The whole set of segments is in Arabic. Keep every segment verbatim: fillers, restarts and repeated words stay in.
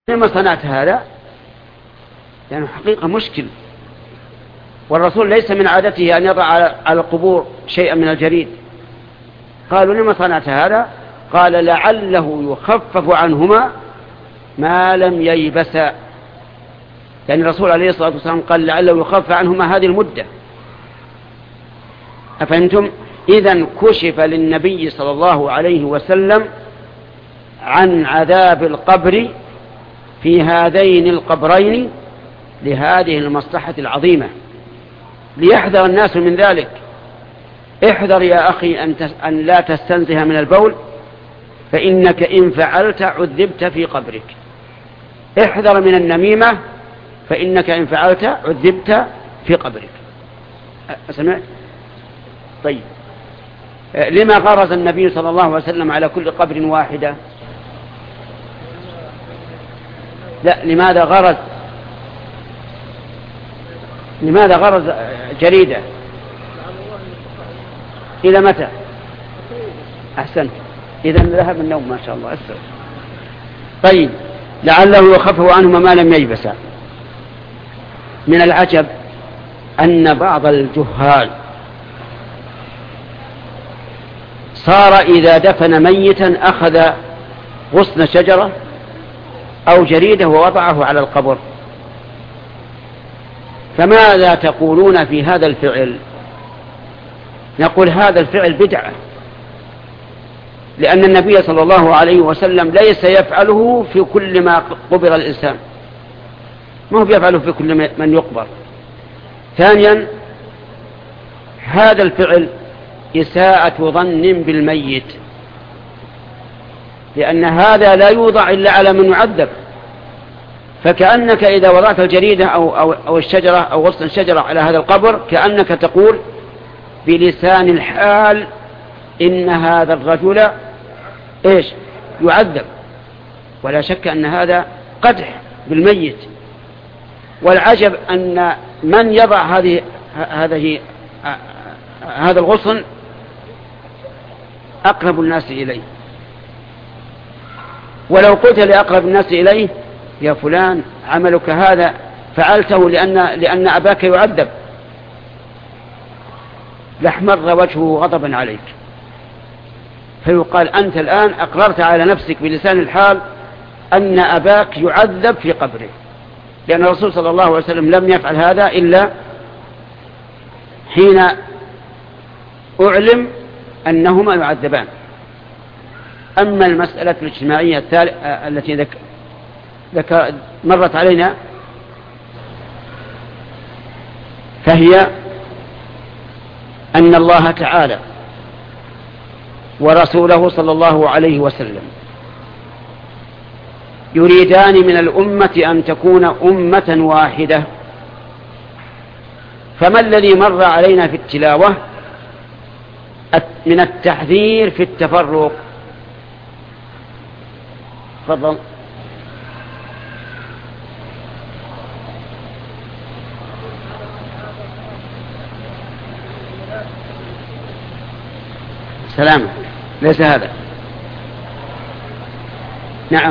لما صنعت هذا؟ يعني حقيقة مشكل، والرسول ليس من عادته أن يضع على القبور شيئا من الجريد. قالوا لما صنعت هذا؟ قال لعله يخفف عنهما ما لم ييبسا. يعني الرسول عليه الصلاة والسلام قال لعله يخفف عنهما هذه المدة. أفهمتم؟ إذن كشف للنبي صلى الله عليه وسلم عن عذاب القبر في هذين القبرين لهذه المصلحة العظيمة، ليحذر الناس من ذلك. احذر يا أخي أن, تس... أن لا تستنزه من البول، فإنك إن فعلت عذبت في قبرك. احذر من النميمة، فإنك إن فعلت عذبت في قبرك. أسمع؟ طيب، لما غرز النبي صلى الله عليه وسلم على كل قبر واحدة؟ لا، لماذا غرز لماذا غرز جريدة؟ إلى متى؟ أحسنت، إذن ذهب النوم ما شاء الله. أسر. طيب، لعله يخفف عنهما ما لم ييبسا. من العجب أن بعض الجهال صار إذا دفن ميتا أخذ غصن شجرة أو جريدة ووضعه على القبر. فماذا تقولون في هذا الفعل؟ نقول هذا الفعل بدعة، لأن النبي صلى الله عليه وسلم ليس يفعله في كل ما قبر الإنسان، ما هو يفعله في كل من يقبر. ثانيا، هذا الفعل إساءة ظن بالميت، لأن هذا لا يوضع إلا على من يعذب. فكأنك إذا وضعت الجريدة أو, أو, أو الشجرة أو غصن الشجرة على هذا القبر كأنك تقول بلسان الحال إن هذا الرجل إيش يعذب، ولا شك أن هذا قدح بالميت. والعجب أن من يضع هذه هذه هذا الغصن أقرب الناس إليه، ولو قلت لأقرب الناس إليه يا فلان عملك هذا فعلته لأن, لأن أباك يعذب، لاحمر وجهه غضبا عليك. فيقال أنت الآن أقررت على نفسك بلسان الحال أن أباك يعذب في قبره، لأن الرسول صلى الله عليه وسلم لم يفعل هذا إلا حين أعلم أنهما يعذبان. أما المسألة الاجتماعية التي ذك... ذك... مرت علينا فهي أن الله تعالى ورسوله صلى الله عليه وسلم يريدان من الأمة أن تكون أمة واحدة. فما الذي مر علينا في التلاوة من التحذير في التفرق؟ تفضل. سلام، ليس هذا. نعم،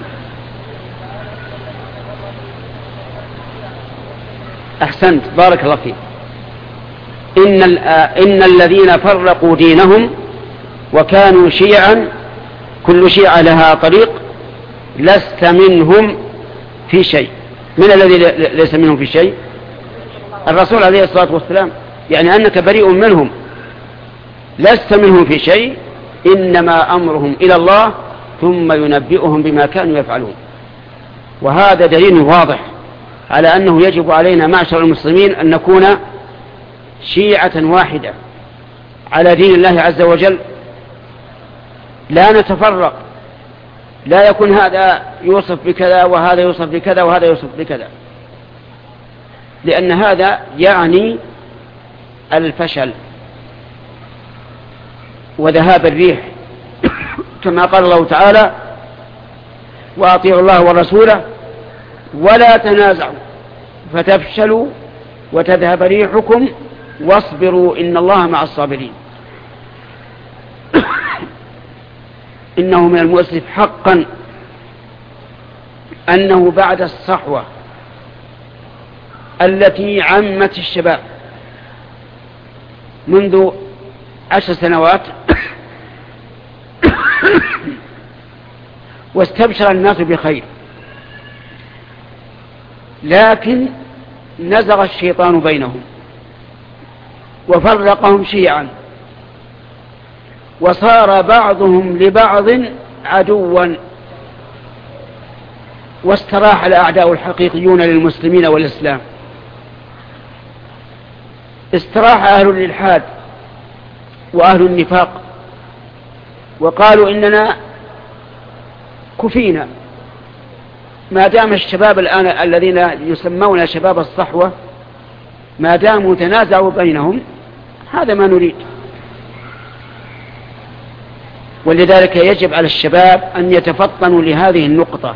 أحسنت، بارك الله فيك. إن, إن الذين فرقوا دينهم وكانوا شيعا كل شيعة لها طريق لست منهم في شيء. من الذي ليس منهم في شيء؟ الرسول عليه الصلاة والسلام، يعني أنك بريء منهم، لست منهم في شيء، إنما أمرهم إلى الله ثم ينبئهم بما كانوا يفعلون. وهذا دليل واضح على أنه يجب علينا معشر المسلمين أن نكون شيعة واحدة على دين الله عز وجل، لا نتفرق، لا يكون هذا يوصف بكذا وهذا يوصف بكذا وهذا يوصف بكذا، لأن هذا يعني الفشل وذهاب الريح. كما قال الله تعالى وأطيعوا الله ورسوله ولا تنازعوا فتفشلوا وتذهب ريحكم واصبروا إن الله مع الصابرين. إنه من المؤسف حقا أنه بعد الصحوة التي عمت الشباب منذ عشر سنوات واستبشر الناس بخير، لكن نزغ الشيطان بينهم وفرقهم شيعا، وصار بعضهم لبعض عدوا، واستراح الأعداء الحقيقيون للمسلمين والإسلام. استراح أهل الإلحاد وأهل النفاق وقالوا إننا كفينا، ما دام الشباب الآن الذين يسمون شباب الصحوة ما داموا تنازعوا بينهم هذا ما نريد. ولذلك يجب على الشباب أن يتفطنوا لهذه النقطة،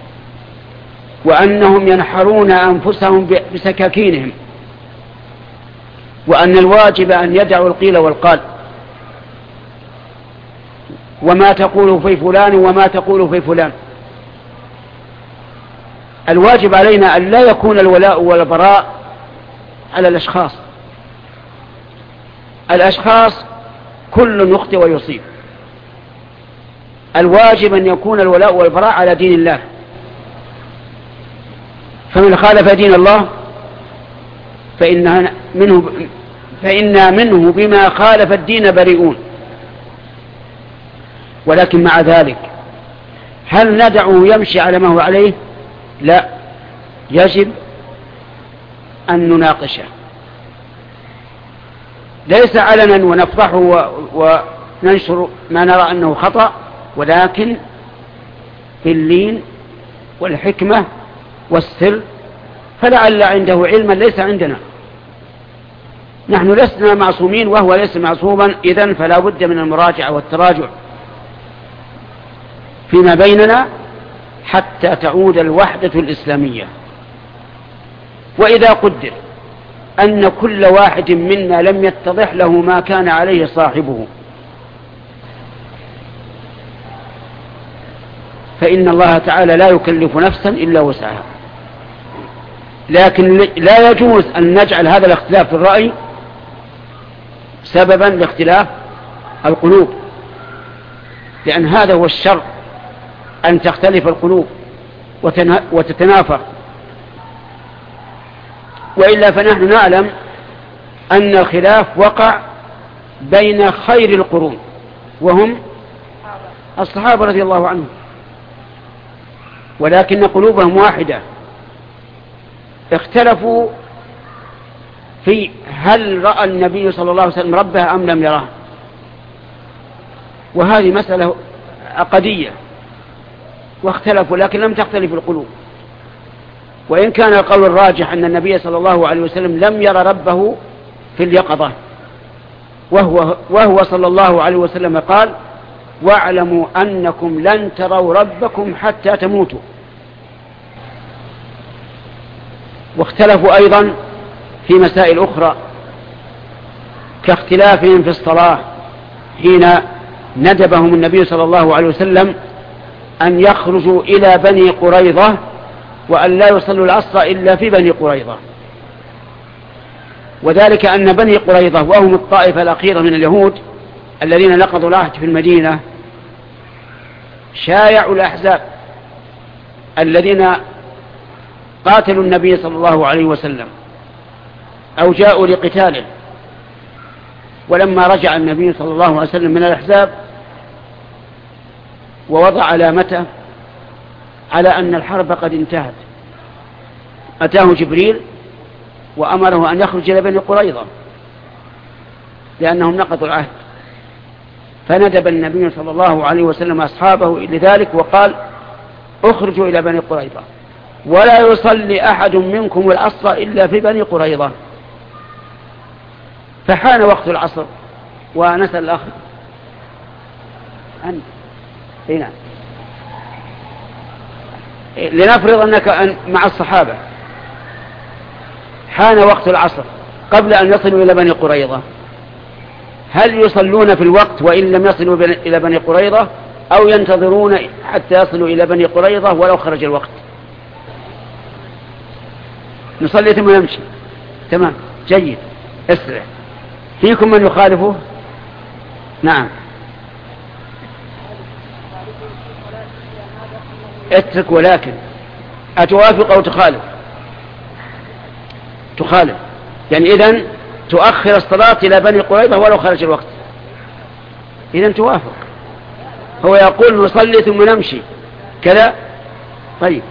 وأنهم ينحرون أنفسهم بسكاكينهم، وأن الواجب أن يدعوا القيل والقال، وما تقول في فلان وما تقول في فلان. الواجب علينا أن لا يكون الولاء والبراء على الأشخاص. الأشخاص كل يخطئ ويصيب، الواجب أن يكون الولاء والبراء على دين الله، فمن خالف دين الله فإننا منه, فإنا منه بما خالف الدين بريئون. ولكن مع ذلك هل ندعه يمشي على ما هو عليه؟ لا، يجب أن نناقشه، ليس علنا ونفضحه وننشر ما نرى أنه خطأ، ولكن باللين والحكمة والسر، فلعل عنده علما ليس عندنا. نحن لسنا معصومين وهو ليس معصوما، إذن فلا بد من المراجعة والتراجع فيما بيننا حتى تعود الوحدة الإسلامية. وإذا قدر أن كل واحد منا لم يتضح له ما كان عليه صاحبه فإن الله تعالى لا يكلف نفسا إلا وسعها. لكن لا يجوز أن نجعل هذا الاختلاف في الرأي سببا لاختلاف القلوب، لأن هذا هو الشر، أن تختلف القلوب وتتنافر. وإلا فنحن نعلم أن الخلاف وقع بين خير القرون وهم الصحابة رضي الله عنهم، ولكن قلوبهم واحدة. اختلفوا في هل رأى النبي صلى الله عليه وسلم ربه أم لم يراه، وهذه مسألة عقدية، واختلفوا لكن لم تختلف القلوب. وإن كان القول الراجح أن النبي صلى الله عليه وسلم لم يرى ربه في اليقظة، وهو, وهو صلى الله عليه وسلم قال: واعلموا أنكم لن تروا ربكم حتى تموتوا. واختلفوا أيضا في مسائل أخرى كاختلافهم في الصلاة حين ندبهم النبي صلى الله عليه وسلم أن يخرجوا إلى بني قريظة وأن لا يصلوا العصر إلا في بني قريظة، وذلك أن بني قريظة وهم الطائفة الأخيرة من اليهود الذين نقضوا العهد في المدينة شايعوا الأحزاب الذين قاتلوا النبي صلى الله عليه وسلم أو جاءوا لقتاله. ولما رجع النبي صلى الله عليه وسلم من الأحزاب ووضع علامته على أن الحرب قد انتهت، أتاه جبريل وأمره أن يخرج إلى بني قريظة لأنهم نقضوا العهد، فندب النبي صلى الله عليه وسلم أصحابه لذلك وقال: اخرجوا إلى بني قريظة ولا يصلي أحد منكم العصر إلا في بني قريظة. فحان وقت العصر، ونسأل الأخ أنت هنا لنفرض أنك مع الصحابة، حان وقت العصر قبل أن يصلوا إلى بني قريظة، هل يصلون في الوقت وإن لم يصلوا إلى بني قريظة، أو ينتظرون حتى يصلوا إلى بني قريظة ولو خرج الوقت؟ نصلي ثم نمشي. تمام جيد. اسرع. فيكم من يخالفه؟ نعم. اترك ولكن أتوافق أو تخالف؟ تخالف. يعني إذن تؤخر الصلاة إلى بني قريظة ولو خرج الوقت. إذن توافق. هو يقول نصلي ثم نمشي كذا. طيب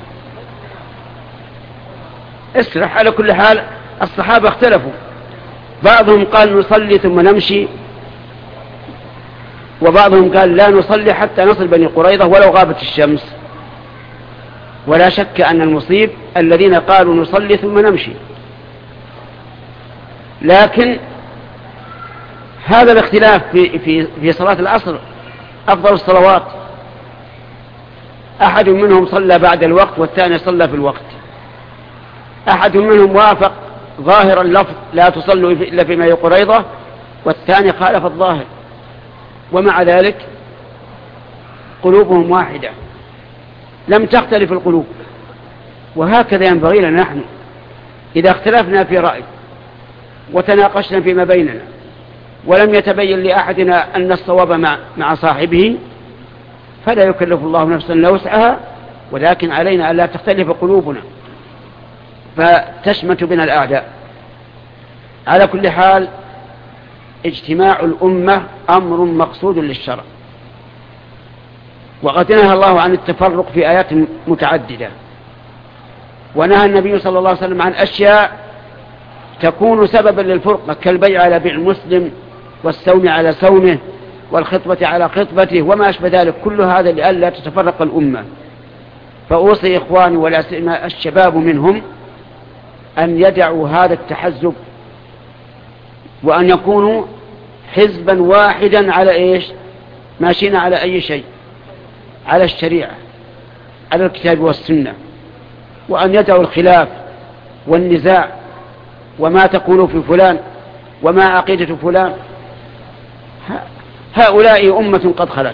اسرح. على كل حال الصحابة اختلفوا، بعضهم قال نصلي ثم نمشي، وبعضهم قال لا نصلي حتى نصل بني قريظة ولو غابت الشمس. ولا شك أن المصيب الذين قالوا نصلي ثم نمشي. لكن هذا الاختلاف في, في, في صلاة العصر أفضل الصلوات، أحد منهم صلى بعد الوقت والثاني صلى في الوقت. أحد منهم وافق ظاهر اللفظ لا تصلوا إلا في بني قريظة، والثاني خالف الظاهر، ومع ذلك قلوبهم واحدة لم تختلف القلوب. وهكذا ينبغي لنا نحن إذا اختلفنا في رأي وتناقشنا فيما بيننا ولم يتبين لأحدنا أن الصواب مع, مع صاحبه فلا يكلف الله نفسا إلا وسعها، ولكن علينا ألا تختلف قلوبنا فتشمت بنا الأعداء. على كل حال اجتماع الأمة أمر مقصود للشرع، وقد نهى الله عن التفرق في آيات متعددة، ونهى النبي صلى الله عليه وسلم عن أشياء تكون سببا للفرقة كالبيع على بيع المسلم والسوم على سومه والخطبة على خطبته وما أشبه ذلك. كل هذا لئلا تتفرق الأمة. فأوصي إخواني ولا سيما الشباب منهم أن يدعوا هذا التحزب وأن يكونوا حزبا واحدا على إيش؟ ماشيين على أي شيء، على الشريعة، على الكتاب والسنة، وأن يدعوا الخلاف والنزاع وما تقول في فلان وما عقيدة فلان. هؤلاء أمة قد خلت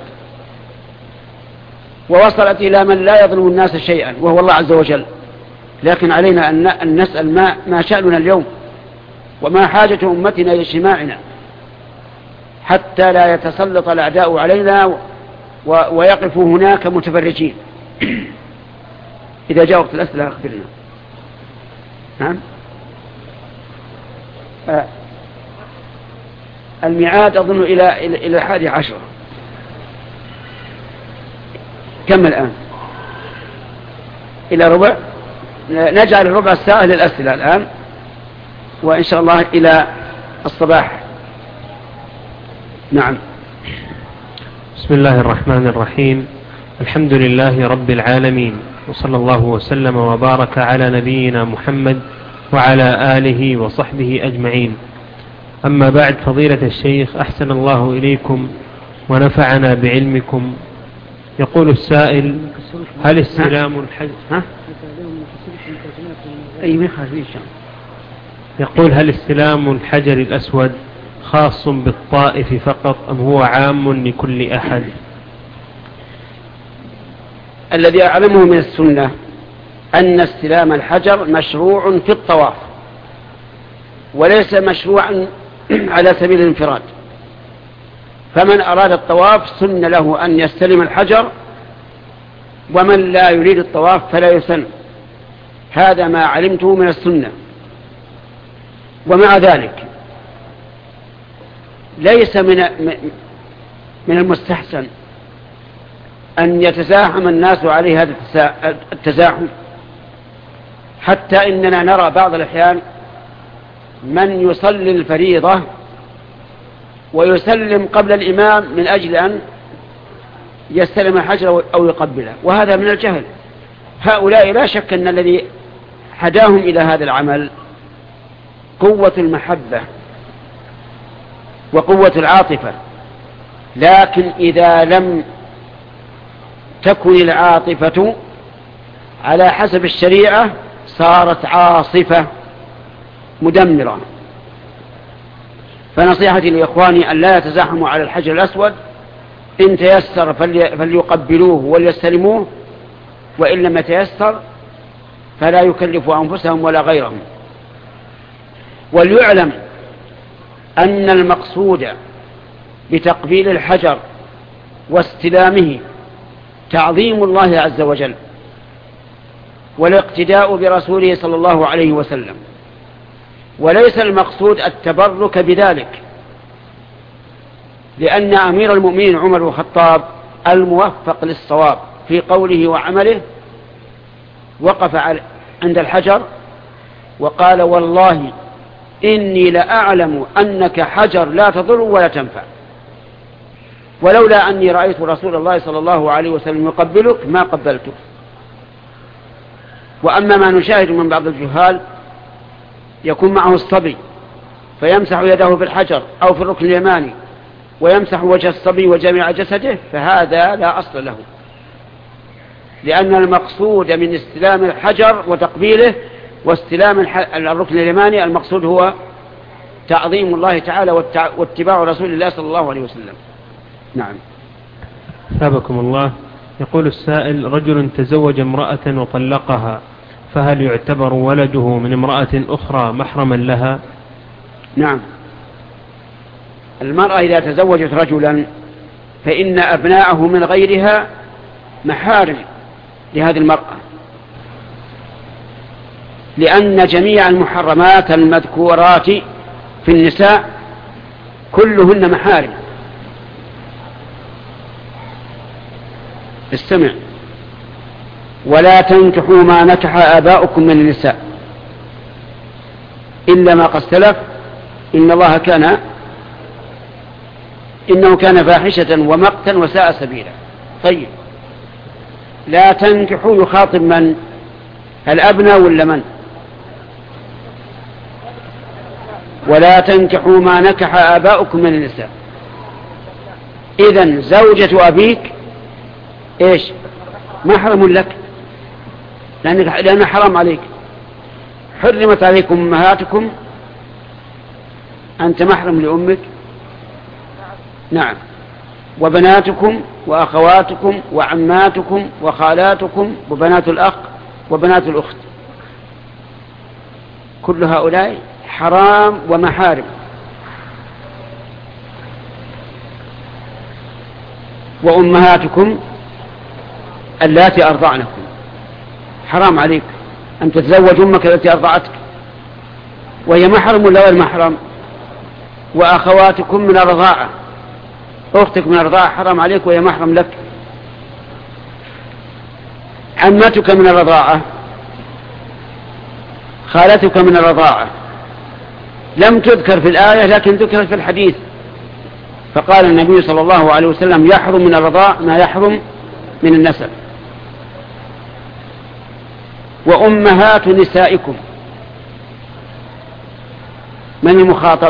ووصلت إلى من لا يظلم الناس شيئا وهو الله عز وجل، لكن علينا أن نسأل ما, ما شأننا اليوم وما حاجة أمتنا لاجتماعنا حتى لا يتسلط الأعداء علينا ويقفوا هناك متفرجين. إذا جاء وقت الأسئلة أخبرنا. نعم. آه. الميعاد أظن إلى إلى الحادي عشر. كم الآن؟ إلى ربع. نجعل ربع الساعة للأسئلة الآن، وإن شاء الله إلى الصباح. نعم. بسم الله الرحمن الرحيم. الحمد لله رب العالمين، وصلى الله وسلم وبارك على نبينا محمد وعلى آله وصحبه أجمعين. أما بعد، فضيلة الشيخ أحسن الله إليكم ونفعنا بعلمكم. يقول السائل: هل استلام الحجر ها؟ يقول هل استلام الحجر الأسود خاص بالطائف فقط أم هو عام لكل أحد؟ الذي أعلمه من السنة أن استلام الحجر مشروع في الطواف وليس مشروعا على سبيل الانفراد. فمن أراد الطواف سن له أن يستلم الحجر، ومن لا يريد الطواف فلا يسن. هذا ما علمته من السنة. ومع ذلك ليس من من المستحسن أن يتزاحم الناس عليه هذا التزاحم، حتى إننا نرى بعض الأحيان من يصلي الفريضة ويسلم قبل الإمام من أجل أن يستلم الحجر أو يقبله، وهذا من الجهل. هؤلاء لا شك أن الذي هداهم إلى هذا العمل قوة المحبة وقوة العاطفة، لكن إذا لم تكن العاطفة على حسب الشريعة صارت عاصفة مدمرة. فنصيحتي لإخواني أن لا يتزاحموا على الحجر الأسود، إن تيسر فليقبلوه وليستلموه، وإن لم يتيسر فلا يكلفوا أنفسهم ولا غيرهم. وليعلم أن المقصود بتقبيل الحجر واستلامه تعظيم الله عز وجل والاقتداء برسوله صلى الله عليه وسلم، وليس المقصود التبرك بذلك، لأن أمير المؤمنين عمر بن الخطاب الموفق للصواب في قوله وعمله وقف عند الحجر وقال والله إني لأعلم أنك حجر لا تضر ولا تنفع، ولولا أني رأيت رسول الله صلى الله عليه وسلم يقبلك ما قبلتك. وأما ما نشاهد من بعض الجهال يكون معه الصبي فيمسح يده في الحجر أو في الركن اليماني ويمسح وجه الصبي وجميع جسده، فهذا لا أصل له، لأن المقصود من استلام الحجر وتقبيله واستلام الركن اليماني المقصود هو تعظيم الله تعالى واتباع رسول الله صلى الله عليه وسلم. نعم. ثابكم الله. يقول السائل: رجل تزوج امرأة وطلقها، فهل يعتبر ولده من امرأة أخرى محرما لها؟ نعم. المرأة إذا تزوجت رجلا فإن أبناءه من غيرها محارم لهذه المرأة، لأن جميع المحرمات المذكورات في النساء كلهن محارم. استمع: ولا تنكحوا ما نكح آباؤكم من النساء إلا ما قد سلف إن الله كان إنه كان فاحشة ومقتا وساء سبيلا. طيب، لا تنكحوا يخاطب من؟ الأبناء ولا من؟ ولا تنكحوا ما نكح آباؤكم من النساء. إذن زوجة أبيك إيش؟ محرم لك، لأنه حرام عليك. حرمت عليكم أمهاتكم، أنت محرم لأمك. نعم. وبناتكم وأخواتكم وعماتكم وخالاتكم وبنات الأخ وبنات الأخت، كل هؤلاء حرام ومحارم. وأمهاتكم اللاتي أرضعنكم، حرام عليك أن تتزوج أمك التي أرضعتك، وهي محرم ولا غير محرم؟ وأخواتكم من الرضاعة، أختك من الرضاعة حرام عليك وهي محرم لك. عمتك من الرضاعة، خالتك من الرضاعة، لم تذكر في الآية لكن ذكرت في الحديث، فقال النبي صلى الله عليه وسلم: يحرم من الرضاع ما يحرم من النسب. وأمهات نسائكم، من المخاطب؟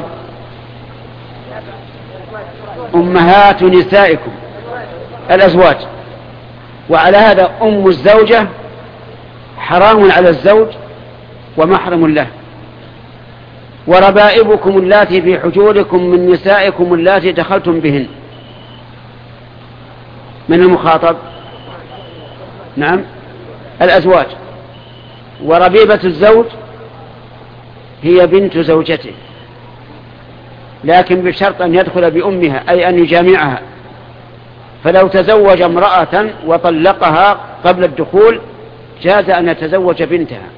أمهات نسائكم الأزواج. وعلى هذا أم الزوجة حرام على الزوج ومحرم له. وربائبكم اللاتي في حجوركم من نسائكم اللاتي دخلتم بهن، من المخاطب؟ نعم، الأزواج. وربيبة الزوج هي بنت زوجته، لكن بشرط أن يدخل بأمها، أي أن يجامعها. فلو تزوج امرأة وطلقها قبل الدخول جاز أن يتزوج بنتها،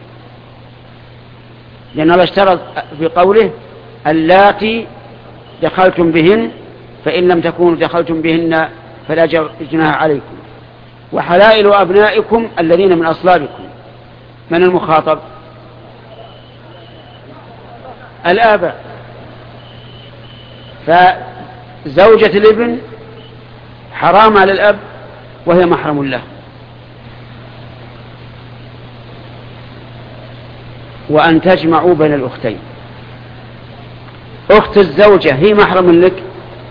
لأن الله اشترط في قوله: اللاتي دخلتم بهن، فإن لم تكونوا دخلتم بهن فلا جناح عليكم. وحلائل أبنائكم الذين من أصلابكم، من المخاطب؟ الآباء. فزوجة الابن حرام على الأب وهي محرم له. وأن تجمعوا بين الأختين. أخت الزوجة هي محرم لك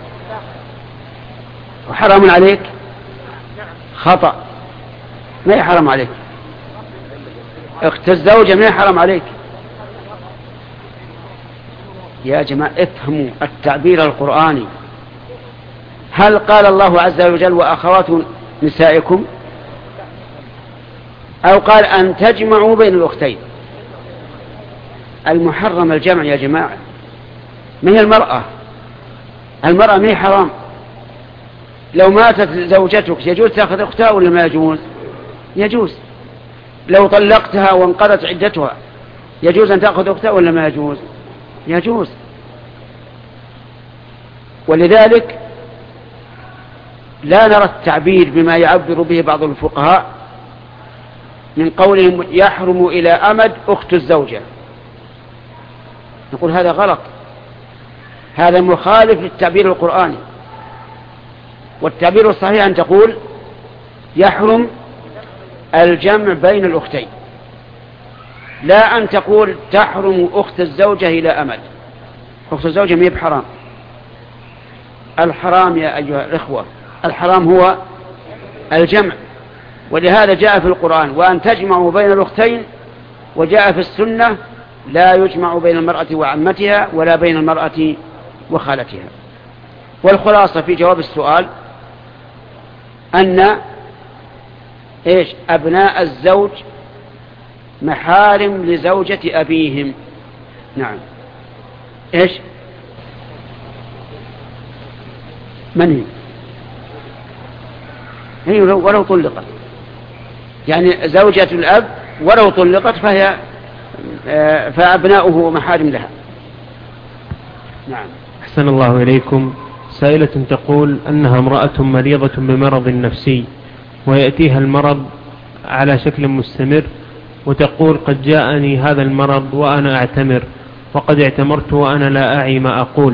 وحرام عليك؟ خطأ، ما هي حرام عليك. أخت الزوجة ما هي حرام عليك. يا جماعة افهموا التعبير القرآني. هل قال الله عز وجل: وأخوات نسائكم؟ أو قال أن تجمعوا بين الأختين. المحرم الجمع يا جماعة، ما هي المرأة. المرأة ما هي حرام. لو ماتت زوجتك يجوز تأخذ أختها ولا ما يجوز؟ يجوز. لو طلقتها وانقضت عدتها يجوز أن تأخذ أختها ولا ما يجوز؟ يجوز. ولذلك لا نرى التعبير بما يعبر به بعض الفقهاء من قولهم يحرم إلى أمد أخت الزوجة. نقول هذا غلط، هذا مخالف للتعبير القرآني. والتعبير الصحيح أن تقول يحرم الجمع بين الأختين، لا أن تقول تحرم أخت الزوجة إلى أمد. أخت الزوجة ما هي بحرام. الحرام يا أيها الإخوة، الحرام هو الجمع، ولهذا جاء في القرآن وأن تجمعوا بين الأختين، وجاء في السنة لا يجمع بين المرأة وعمتها ولا بين المرأة وخالتها. والخلاصة في جواب السؤال أن إيش أبناء الزوج محارم لزوجة أبيهم. نعم. إيش من هي؟ هي ولو طلقت، يعني زوجة الأب ولو طلقت فهي فأبناؤه محارم لها. نعم. أحسن الله إليكم. سائلة تقول أنها امرأة مريضة بمرض نفسي ويأتيها المرض على شكل مستمر، وتقول قد جاءني هذا المرض وأنا أعتمر، وقد اعتمرت وأنا لا أعي ما أقول،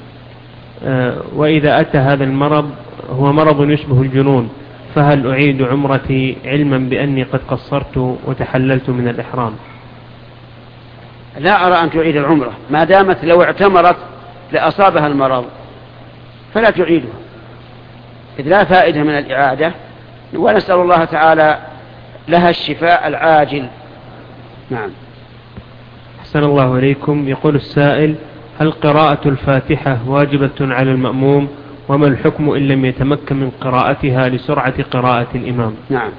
وإذا أتى هذا المرض هو مرض يشبه الجنون، فهل أعيد عمرتي علما بأني قد قصرت وتحللت من الإحرام؟ لا أرى أن تعيد العمرة، ما دامت لو اعتمرت لأصابها المرض فلا تعيدها، إذ لا فائدة من الإعادة، ونسأل الله تعالى لها الشفاء العاجل. نعم. أحسن الله إليكم. يقول السائل: هل قراءة الفاتحة واجبة على المأموم؟ وما الحكم إن لم يتمكن من قراءتها لسرعة قراءة الإمام؟ نعم.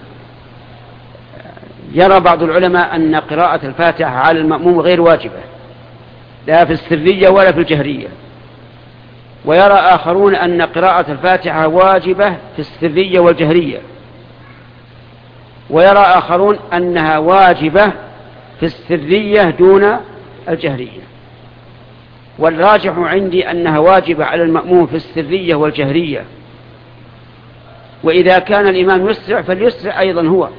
يرى بعض العلماء أن قراءة الفاتحة على المأموم غير واجبة، لا في السرية ولا في الجهرية. ويرى آخرون أن قراءة الفاتحة واجبة في السرية والجهرية. ويرى آخرون أنها واجبة في السرية دون الجهرية. والراجح عندي أنها واجبة على المأموم في السرية والجهرية، وإذا كان الإمام يسرع فليسرع أيضا هو.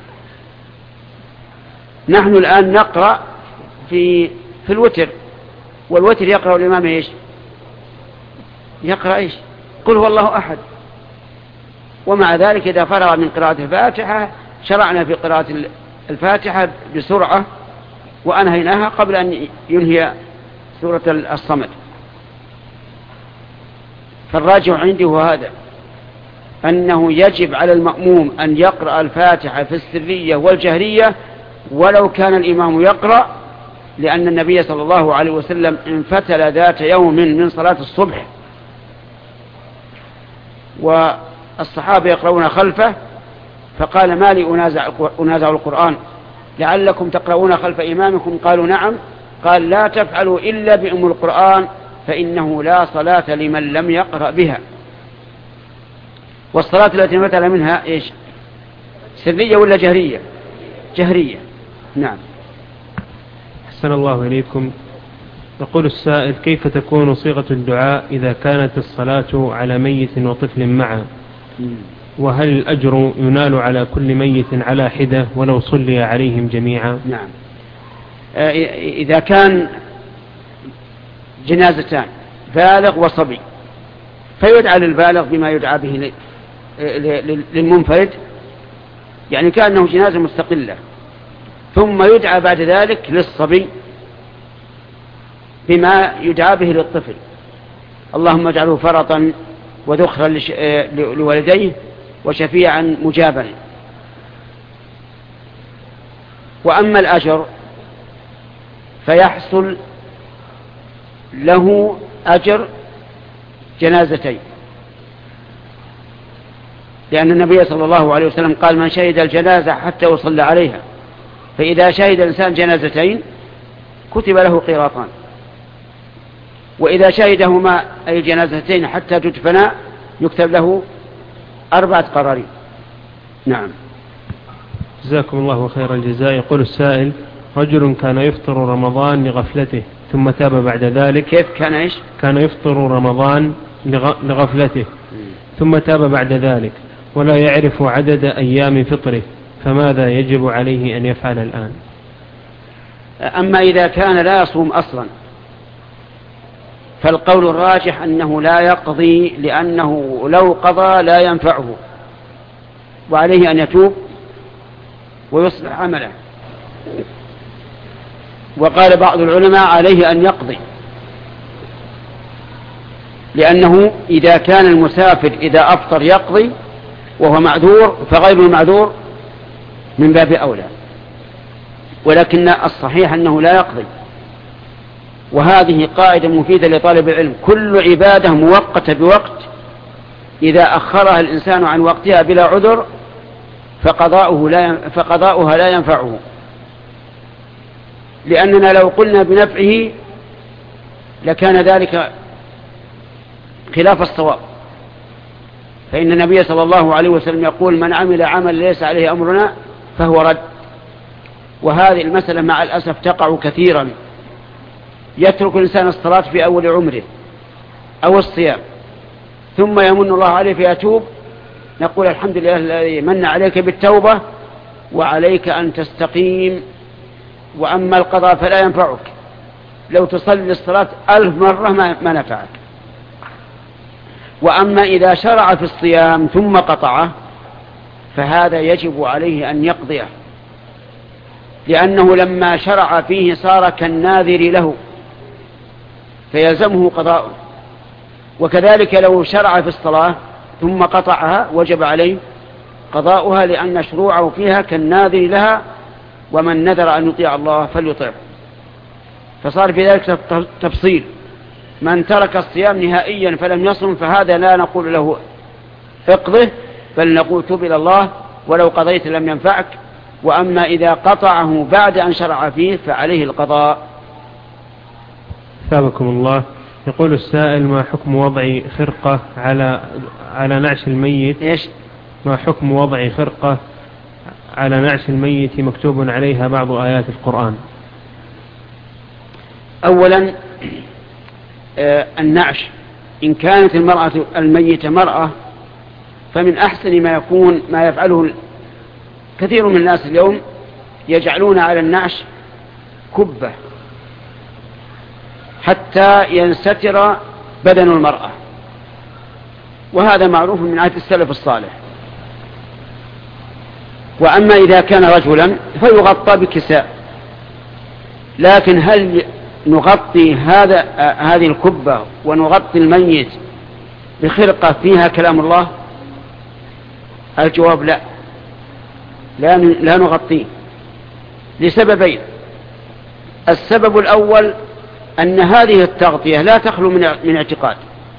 نحن الآن نقرأ في في الوتر، والوتر يقرأ الإمام إيش؟ يقرأ إيش؟ قل هو الله أحد. ومع ذلك إذا فرغ من قراءة الفاتحة شرعنا في قراءة الفاتحة بسرعة وأنهيناها قبل أن ينهي سورة الصمد. فالراجع عندي هو هذا، أنه يجب على المأموم أن يقرأ الفاتحة في السرية والجهرية ولو كان الإمام يقرأ، لأن النبي صلى الله عليه وسلم انفتل ذات يوم من صلاة الصبح والصحابة يقرؤون خلفه، فقال: ما لي أنازع, أنازع القرآن لعلكم تقرؤون خلف إمامكم؟ قالوا: نعم. قال: لا تفعلوا إلا بأم القرآن فإنه لا صلاة لمن لم يقرأ بها. والصلاة التي انفتل منها إيش؟ سرية ولا جهرية؟ جهرية. نعم. أحسن الله إليكم. يقول السائل: كيف تكون صيغة الدعاء إذا كانت الصلاة على ميت وطفل معا؟ وهل الأجر ينال على كل ميت على حدة ولو صلي عليهم جميعا؟ نعم. إذا كان جنازتان بالغ وصبي فيدعى للبالغ بما يدعى به للمنفرد، يعني كأنه جنازة مستقلة، ثم يدعى بعد ذلك للصبي بما يدعى به للطفل: اللهم اجعله فرطا وذخرا لوالديه وشفيعا مجابا. وأما الأجر فيحصل له أجر جنازتين، لأن النبي صلى الله عليه وسلم قال من شهد الجنازة حتى يصلى عليها، فإذا شهد الإنسان جنازتين كتب له قيراطان، وإذا شهدهما أي الجنازتين حتى تدفنا يكتب له أربعة قرارين. نعم. جزاكم الله خير الجزاء. يقول السائل: رجل كان يفطر رمضان لغفلته ثم تاب بعد ذلك. كيف كان إيش؟ كان يفطر رمضان لغفلته ثم تاب بعد ذلك ولا يعرف عدد أيام فطره، فماذا يجب عليه أن يفعل الآن؟ أما إذا كان لا يصوم أصلا فالقول الراجح أنه لا يقضي، لأنه لو قضى لا ينفعه، وعليه أن يتوب ويصلح عمله. وقال بعض العلماء عليه أن يقضي، لأنه إذا كان المسافر إذا أفطر يقضي وهو معذور فغير المعذور من باب أولى، ولكن الصحيح أنه لا يقضي. وهذه قاعدة مفيدة لطالب العلم: كل عبادة موقتة بوقت إذا أخرها الإنسان عن وقتها بلا عذر فقضاؤه لا فقضاؤها لا ينفعه، لأننا لو قلنا بنفعه لكان ذلك خلاف الصواب، فإن النبي صلى الله عليه وسلم يقول: من عمل عمل ليس عليه أمرنا فهو رد. وهذه المسألة مع الأسف تقع كثيرا، يترك الإنسان الصلاة في أول عمره أو الصيام ثم يمن الله عليه فيتوب، نقول: الحمد لله الذي من عليك بالتوبة وعليك أن تستقيم، وأما القضاء فلا ينفعك، لو تصلي الصلاة ألف مرة ما نفعك. وأما إذا شرع في الصيام ثم قطعه فهذا يجب عليه أن يقضيه، لأنه لما شرع فيه صار كالناذر له فيلزمه قضاء. وكذلك لو شرع في الصلاة ثم قطعها وجب عليه قضاؤها، لأن شروعه فيها كالناذر لها، ومن نذر أن يطيع الله فليطيعه. فصار في ذلك تفصيل: من ترك الصيام نهائيا فلم يصم فهذا لا نقول له اقضه، بل نقول: تب إلى الله ولو قضيت لم ينفعك. وأما إذا قطعه بعد أن شرع فيه فعليه القضاء. ثابكم الله. يقول السائل: ما حكم وضع خرقة على على نعش الميت؟ إيش؟ ما حكم وضع خرقة على نعش الميت مكتوب عليها بعض آيات القرآن؟ أولا آه النعش إن كانت المرأة الميتة مرأة فمن أحسن ما يكون ما يفعله كثير من الناس اليوم، يجعلون على النعش كبة حتى ينستر بدن المرأة، وهذا معروف من عهد السلف الصالح. وأما إذا كان رجلا فيغطى بكساء، لكن هل نغطي هذا هذه الكبة ونغطي الميت بخرقة فيها كلام الله؟ الجواب لا، لا, لا نغطيه لسببين. السبب الأول أن هذه التغطية لا تخلو من من اعتقاد،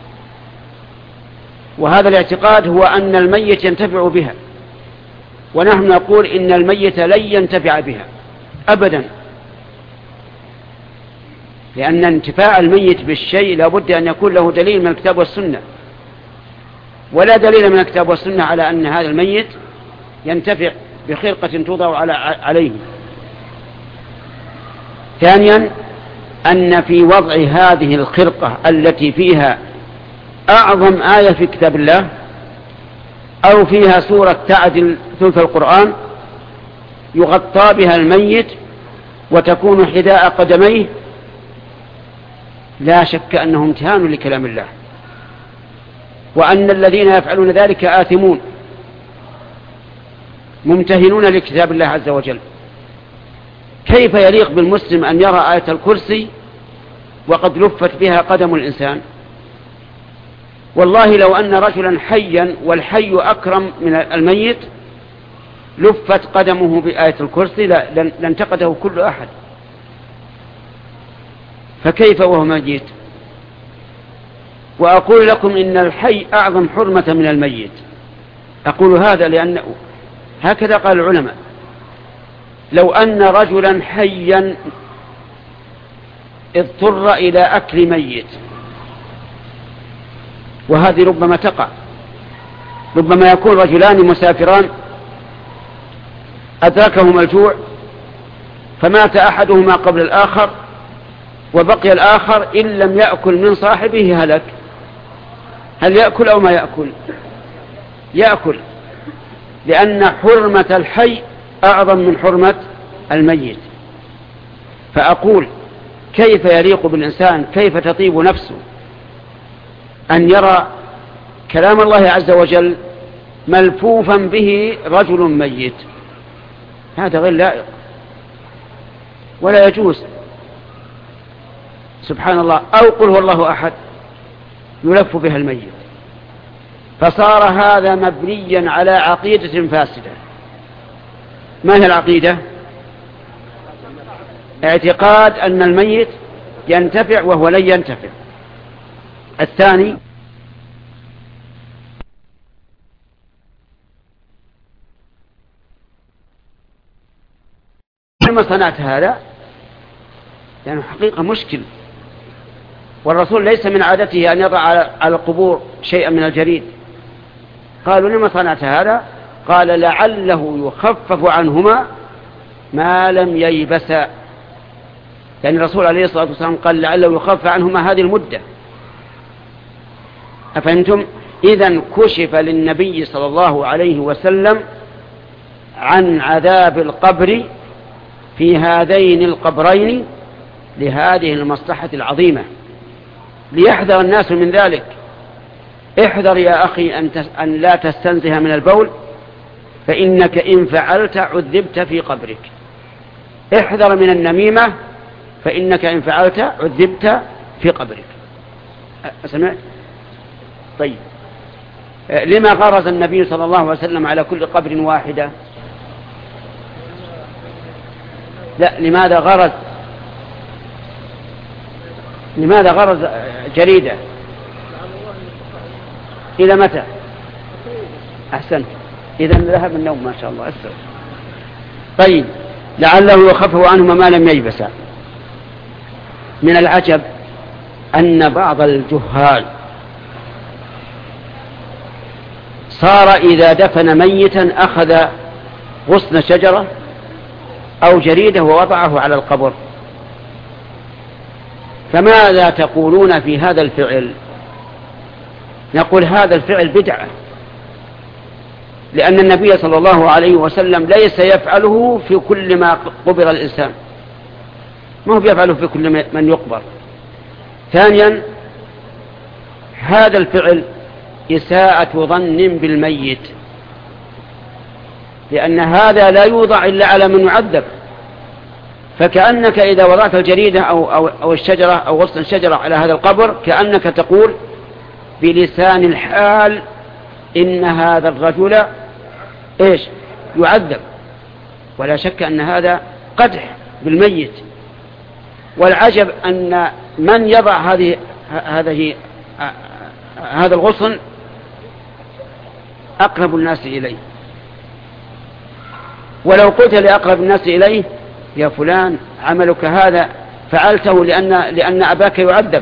وهذا الاعتقاد هو أن الميت ينتفع بها، ونحن نقول إن الميت لن ينتفع بها أبدا، لأن انتفاع الميت بالشيء لابد أن يكون له دليل من الكتاب والسنة، ولا دليل من الكتاب والسنة على أن هذا الميت ينتفع بخرقة توضع عليه. ثانيا أن في وضع هذه الخرقة التي فيها أعظم آية في كتاب الله أو فيها سورة تعدل ثلث القرآن يغطى بها الميت وتكون حذاء قدميه، لا شك أنه امتهان لكلام الله، وأن الذين يفعلون ذلك آثمون ممتهنون لكتاب الله عز وجل. كيف يليق بالمسلم أن يرى آية الكرسي وقد لفت بها قدم الإنسان؟ والله لو أن رجلا حيا والحي أكرم من الميت لفت قدمه بآية الكرسي لانتقده كل أحد، فكيف وهو ميت؟ وأقول لكم إن الحي أعظم حرمة من الميت، أقول هذا لأن هكذا قال العلماء: لو أن رجلا حيا اضطر إلى أكل ميت، وهذه ربما تقع، ربما يكون رجلان مسافران أدركهما الجوع فمات أحدهما قبل الآخر وبقي الآخر إن لم يأكل من صاحبه هلك، هل يأكل أو ما يأكل؟ يأكل، لأن حرمة الحي أعظم من حرمة الميت. فأقول: كيف يليق بالإنسان، كيف تطيب نفسه أن يرى كلام الله عز وجل ملفوفا به رجل ميت؟ هذا غير لائق ولا يجوز. سبحان الله. أو قل هو الله أحد يلف بها الميت، فصار هذا مبنيا على عقيدة فاسدة. ما هي العقيدة؟ اعتقاد أن الميت ينتفع وهو لن ينتفع. الثاني: لما صنعت هذا؟ يعني حقيقة مشكل، والرسول ليس من عادته أن يضع على القبور شيئا من الجريد. قالوا: لما صنعت هذا؟ قال: لعله يخفف عنهما ما لم ييبسا. يعني الرسول عليه الصلاة والسلام قال لعله يخفف عنهما هذه المدة. أفهمتم؟ إذن كشف للنبي صلى الله عليه وسلم عن عذاب القبر في هذين القبرين لهذه المصلحة العظيمة، ليحذر الناس من ذلك. احذر يا أخي أن, تس... أن لا تستنزه من البول، فإنك إن فعلت عذبت في قبرك. احذر من النميمة، فإنك إن فعلت عذبت في قبرك. أسمعت؟ طيب، لما غرز النبي صلى الله عليه وسلم على كل قبر واحدة؟ لا، لماذا غرز لماذا غرز جريدة؟ إلى متى؟ أحسنت، إذن ذهب النوم ما شاء الله. أسر. طيب، لعله يخفف عنهما ما لم ييبسا. من العجب أن بعض الجهال صار إذا دفن ميتا أخذ غصن شجرة أو جريدة ووضعه على القبر. فماذا تقولون في هذا الفعل؟ نقول هذا الفعل بدعة، لأن النبي صلى الله عليه وسلم ليس يفعله في كل ما قبر الإنسان، ما هو يفعله في كل من يقبر. ثانيا، هذا الفعل إساءة ظن بالميت، لأن هذا لا يوضع إلا على من يعذب. فكأنك إذا وضعت الجريدة أو, أو, أو الشجرة أو غصن الشجرة على هذا القبر كأنك تقول بلسان الحال إن هذا الرجل إيش يعذب، ولا شك أن هذا قدح بالميت. والعجب أن من يضع هذه هذه هذا الغصن أقرب الناس إليه، ولو قلت لأقرب الناس إليه يا فلان عملك هذا فعلته لأن, لأن أباك يعذب،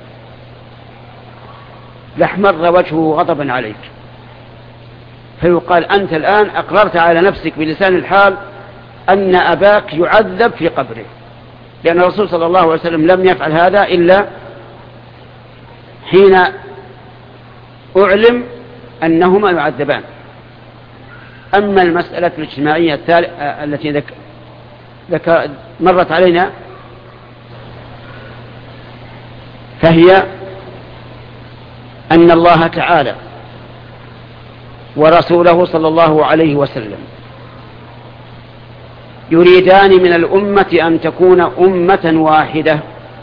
لاحمر وجهه غضبا عليك. فيقال أنت الآن أقررت على نفسك بلسان الحال أن أباك يعذب في قبره، لأن الرسول صلى الله عليه وسلم لم يفعل هذا إلا حين أعلم أنهما يعذبان. أما المسألة الاجتماعية التي ذك... ذك... مرت علينا فهي أن الله تعالى ورسوله صلى الله عليه وسلم يريدان من الأمة أن تكون أمة واحدة.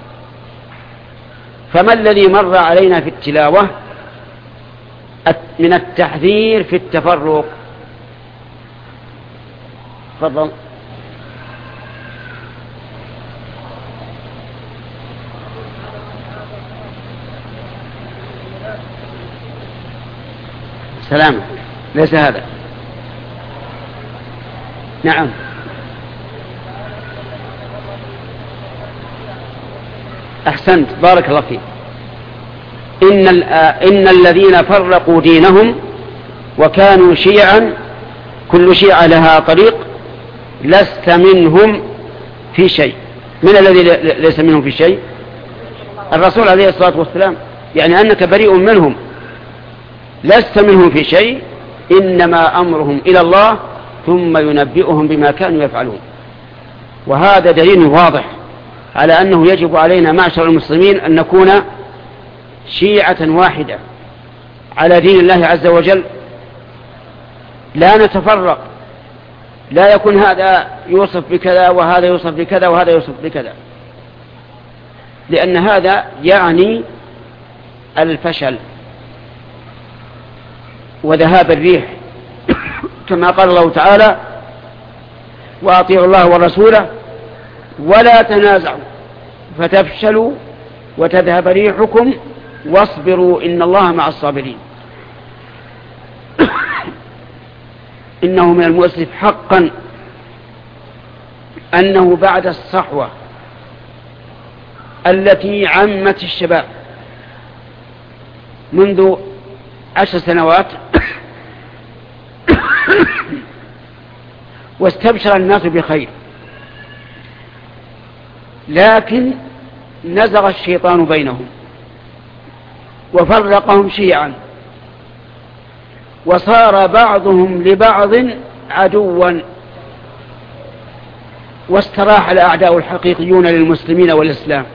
فما الذي مر علينا في التلاوة من التحذير في التفرق؟ تفضل. سلام. ليس هذا. نعم. أحسنت بارك الله فيك. إن, إن الذين فرقوا دينهم وكانوا شيعا كل شيعة لها طريق لست منهم في شيء. من الذي ليس منهم في شيء؟ الرسول عليه الصلاة والسلام، يعني أنك بريء منهم، لست منهم في شيء، إنما أمرهم إلى الله ثم ينبئهم بما كانوا يفعلون. وهذا دليل واضح على أنه يجب علينا معشر المسلمين أن نكون شيعة واحدة على دين الله عز وجل، لا نتفرق، لا يكون هذا يوصف بكذا وهذا يوصف بكذا وهذا يوصف بكذا، لأن هذا يعني الفشل وذهاب الريح كما قال الله تعالى: وأطيعوا الله ورسوله ولا تنازعوا فتفشلوا وتذهب ريحكم واصبروا إن الله مع الصابرين. إنه من المؤسف حقا أنه بعد الصحوة التي عمت الشباب منذ عشر سنوات واستبشر الناس بخير، لكن نزغ الشيطان بينهم وفرقهم شيعا وصار بعضهم لبعض عدوا، واستراح الأعداء الحقيقيون للمسلمين والإسلام،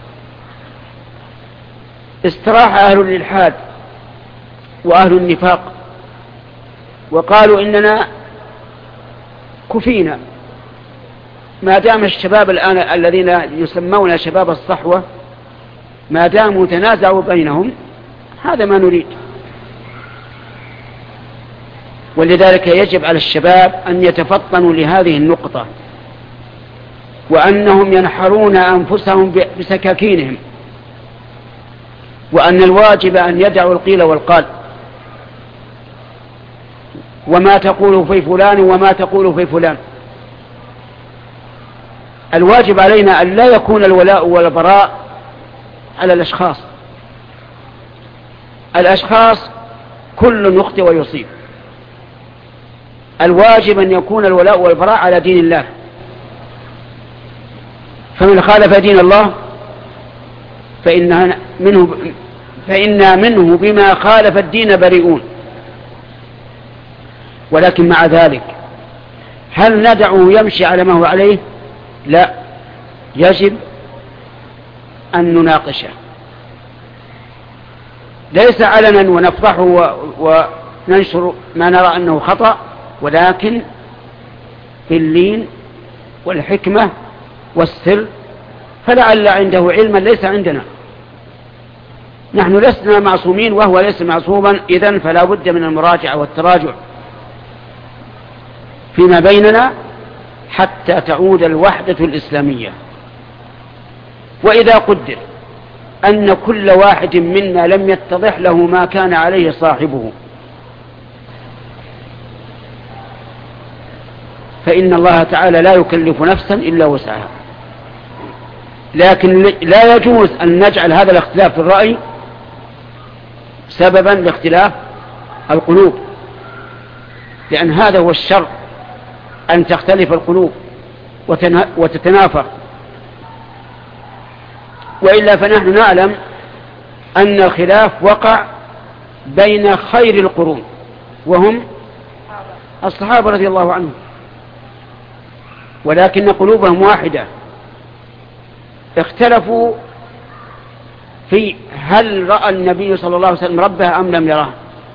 استراح أهل الإلحاد وأهل النفاق وقالوا إننا كفينا ما دام الشباب الآن الذين يسمون شباب الصحوة ما داموا تنازعوا بينهم هذا ما نريد. ولذلك يجب على الشباب أن يتفطنوا لهذه النقطة، وأنهم ينحرون أنفسهم بسكاكينهم، وأن الواجب أن يدعوا القيل والقال، وما تقول في فلان وما تقول في فلان. الواجب علينا أن لا يكون الولاء والبراء على الأشخاص. الأشخاص كل يخطئ ويصيب، الواجب أن يكون الولاء والبراء على دين الله، فمن خالف دين الله فإننا منه, فإنا منه بما خالف الدين بريئون. ولكن مع ذلك هل ندعه يمشي على ما هو عليه؟ لا، يجب أن نناقشه، ليس علنا ونفضحه وننشر ما نرى أنه خطأ، ولكن باللين والحكمة والسر، فلعل عنده علما ليس عندنا. نحن لسنا معصومين وهو ليس معصوما، إذن فلا بد من المراجعة والتراجع فيما بيننا حتى تعود الوحدة الإسلامية. وإذا قدر أن كل واحد منا لم يتضح له ما كان عليه صاحبه فإن الله تعالى لا يكلف نفسا إلا وسعها. لكن لا يجوز أن نجعل هذا الاختلاف في الرأي سببا لاختلاف القلوب، لأن هذا هو الشر، أن تختلف القلوب وتتنافر. وإلا فنحن نعلم أن الخلاف وقع بين خير القرون وهم الصحابة رضي الله عنهم، ولكن قلوبهم واحدة. اختلفوا في هل رأى النبي صلى الله عليه وسلم ربه أم لم يراه،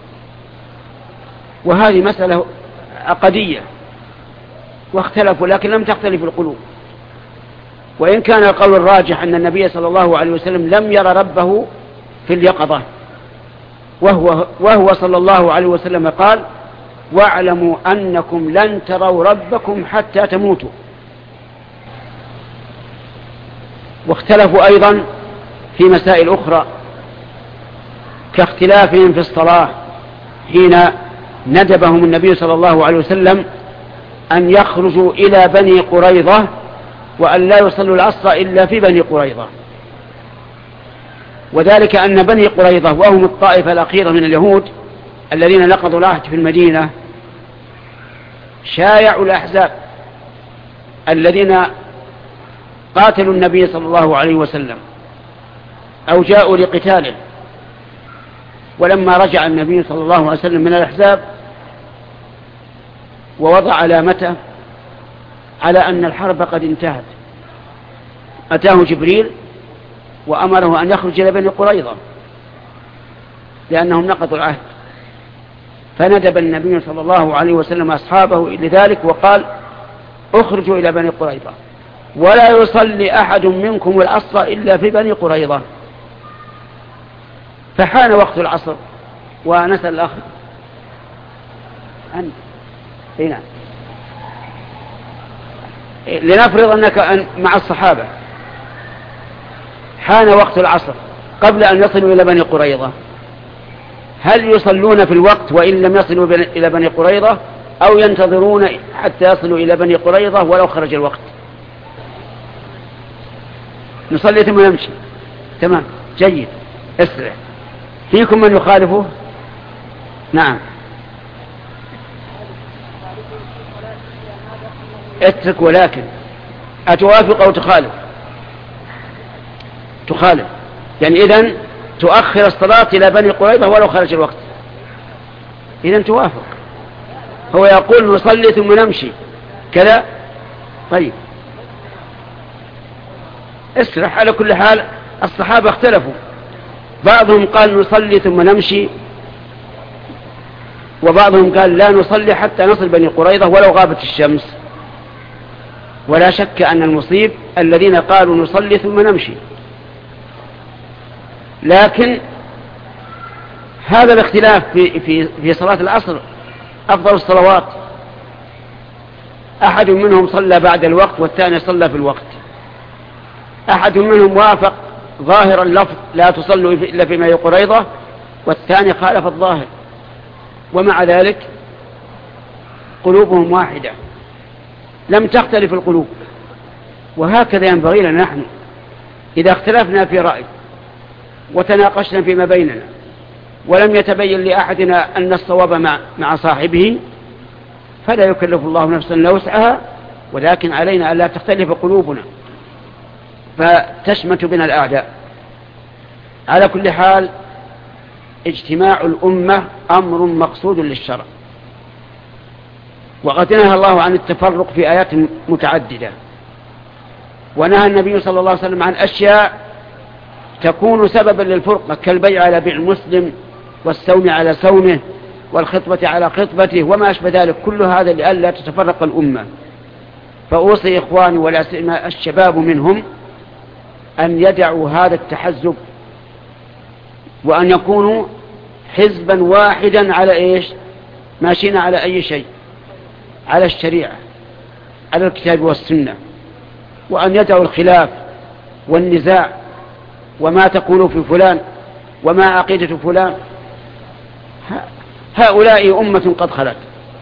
وهذه مسألة عقدية، واختلفوا لكن لم تختلف القلوب. وإن كان القول الراجح أن النبي صلى الله عليه وسلم لم يرى ربه في اليقظة، وهو, وهو صلى الله عليه وسلم قال: واعلموا أنكم لن تروا ربكم حتى تموتوا. واختلفوا أيضا في مسائل أخرى كاختلافهم في الصلاة حين ندبهم النبي صلى الله عليه وسلم أن يخرجوا إلى بني قريظة وأن لا يصلوا العصر إلا في بني قريظة، وذلك أن بني قريظة وهم الطائفة الأخيرة من اليهود الذين نقضوا العهد في المدينة شايعوا الأحزاب الذين قاتلوا النبي صلى الله عليه وسلم أو جاءوا لقتاله. ولما رجع النبي صلى الله عليه وسلم من الأحزاب ووضع علامته على أن الحرب قد انتهت، أتاه جبريل وأمره أن يخرج إلى بني قريظة لأنهم نقضوا العهد، فندب النبي صلى الله عليه وسلم أصحابه لذلك وقال اخرجوا إلى بني قريظة ولا يصلي أحد منكم العصر إلا في بني قريظة. فحان وقت العصر ونسأل الأخ أنت هنا لنفرض أنك مع الصحابة حان وقت العصر قبل أن يصلوا إلى بني قريظة، هل يصلون في الوقت وإن لم يصلوا إلى بني قريظة أو ينتظرون حتى يصلوا إلى بني قريظة ولو خرج الوقت؟ نصلي ثم نمشي. تمام، جيد، اسرع. فيكم من يخالفه؟ نعم، اترك. ولكن أتوافق أو تخالف؟ تخالف، يعني إذن تؤخر الصلاة إلى بني قريظة ولو خرج الوقت، إذن توافق. هو يقول نصلي ثم نمشي كذا. طيب اسرح. على كل حال الصحابة اختلفوا، بعضهم قال نصلي ثم نمشي، وبعضهم قال لا نصلي حتى نصل بني قريظة ولو غابت الشمس. ولا شك أن المصيب الذين قالوا نصلي ثم نمشي، لكن هذا الاختلاف في, في, في صلاة العصر أفضل الصلوات. أحد منهم صلى بعد الوقت والثاني صلى في الوقت. أحد منهم وافق ظاهر اللفظ لا تصلوا إلا في بني قريظة، والثاني خالف الظاهر، ومع ذلك قلوبهم واحدة لم تختلف القلوب. وهكذا ينبغي لنا نحن إذا اختلفنا في رأي وتناقشنا فيما بيننا ولم يتبين لأحدنا أن الصواب مع, مع صاحبه فلا يكلف الله نفسا إلا وسعها، ولكن علينا أن لا تختلف قلوبنا فتشمت بنا الأعداء. على كل حال اجتماع الأمة أمر مقصود للشرع، وقد نهى الله عن التفرق في آيات متعددة، ونهى النبي صلى الله عليه وسلم عن أشياء تكون سببا للفرقة كالبيع على بيع المسلم والسوم على سومه والخطبة على خطبته وما أشبه ذلك. كل هذا لئلا تتفرق الأمة. فأوصي إخواني ولا سيما الشباب منهم أن يدعوا هذا التحزب وأن يكونوا حزبا واحدا على إيش؟ ماشيين على أي شيء، على الشريعة، على الكتاب والسنة، وأن يدعوا الخلاف والنزاع وما تقول في فلان وما عقيدة فلان. هؤلاء أمة قد خلت